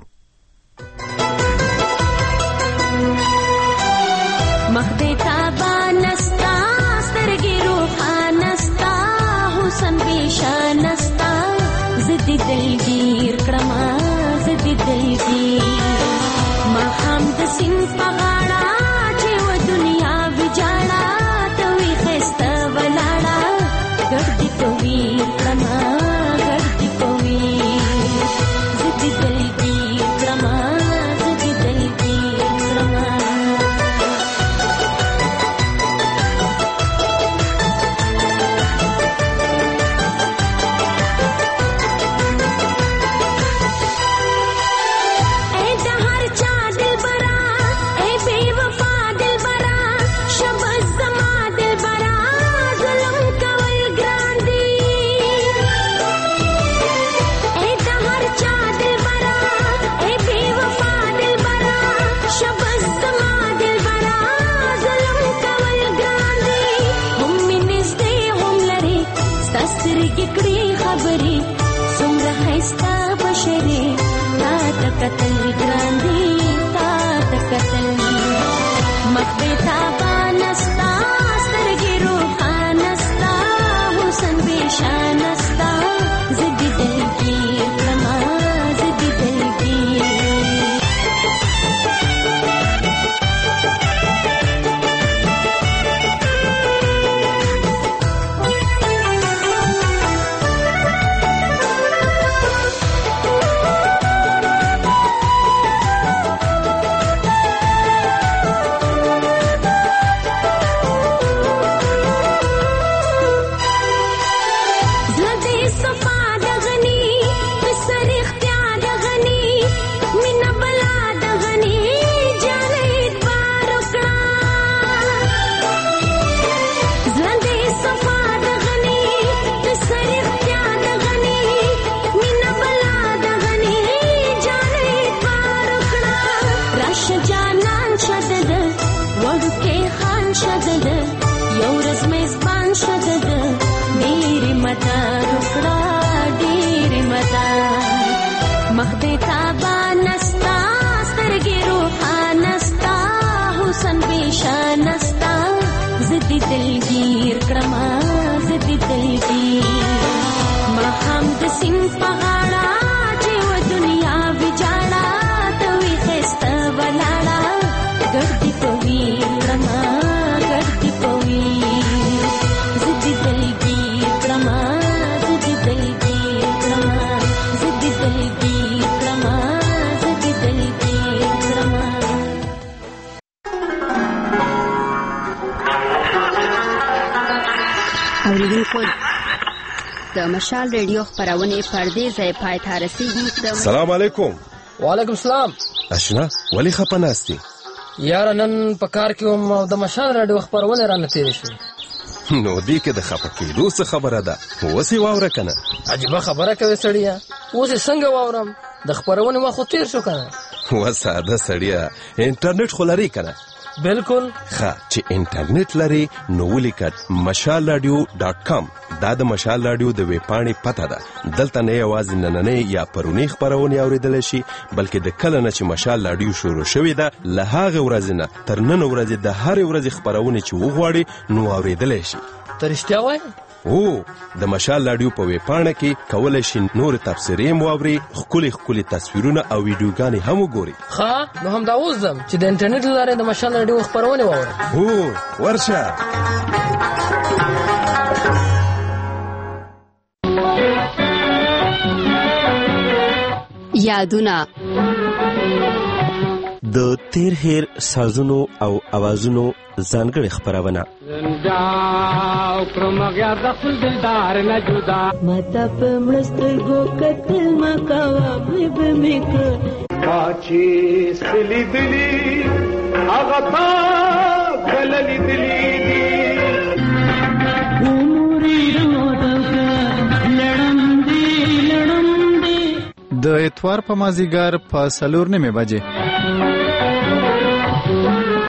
زدی دلگیر کرما زدی دلگیر ما هم د سین پغاړه چې و دنیا وجاړه توي خسته ولاړه ګرځي کوي کرما ګرځي کوي زدی دلگیر کرما زدی دلگیر کرما कतल ग्रांधी ता कतल मकबता बनस्ता सरगे रूहानस्ता हुसन बेशानस्ता जिद दिल की कमा जिद दिल की دلگیر کرما زدی دلگیر ما هم د سین پغاړه چې و دنیا وجاړه توي خسته ولاړه ګرځي کوي کرما ګرځي کوي زدی دلگیر کرما زدی دلگیر کرما زدی دلگیر کرما زدی دلگیر کرما اوریدونکو د مشال ریډیو خبرونه پردې ځای پای ته رسیدي. سلام علیکم. وعلیکم السلام. اشنا ولی خپناستی یار نن په کار کې هم د مشال ریډیو خبرونه را نتیری شو. نو دې کې د خپکېدو څه خبره ده؟ وسې واوره کنه. عجیب خبره کوي سړیا. اوس څنګه واورم؟ د خبرونه ما خو تیر شو کنه. وساده سړیا انټرنیټ خو لري کنه. بالکل ښه چې انټرنیټ لري نو ولیکه مشال رادیو ډاټ کام دا د مشال رادیو د ویبپاڼې پته ده. دلته نه یوازې نننۍ یا پرونی خپرونې اورېدلی شي بلکې د کله نه چې مشال رادیو شروع شوې ده له هغې ورځې نه تر نن ورځې د هرې ورځې خپرونې چې وغواړي نو اورېدلی شي. ته رښتیا وایې؟ هو د مشال رادیو په ویبپاڼه کې کولی شي نور تبصرې هم واوري، ښکلي ښکلي تصویرونه او ویډیوګانې هم وګوري. ښه نو همدا اوس ځم چې د انټرنیټ له لارې د مشال رادیو خپرونې واورم. هو ورشه. یادونه د تیر هیر سازونو او اوازونو ځانګړې خپرونه. ماته په مړسترګو کتل مکوه به مې که چې سلیدلی هغه تا بل لیدلی دي عمرې روډه لړم دی لړم دی. د اتوار په مازیګر په څلور نیمې بجې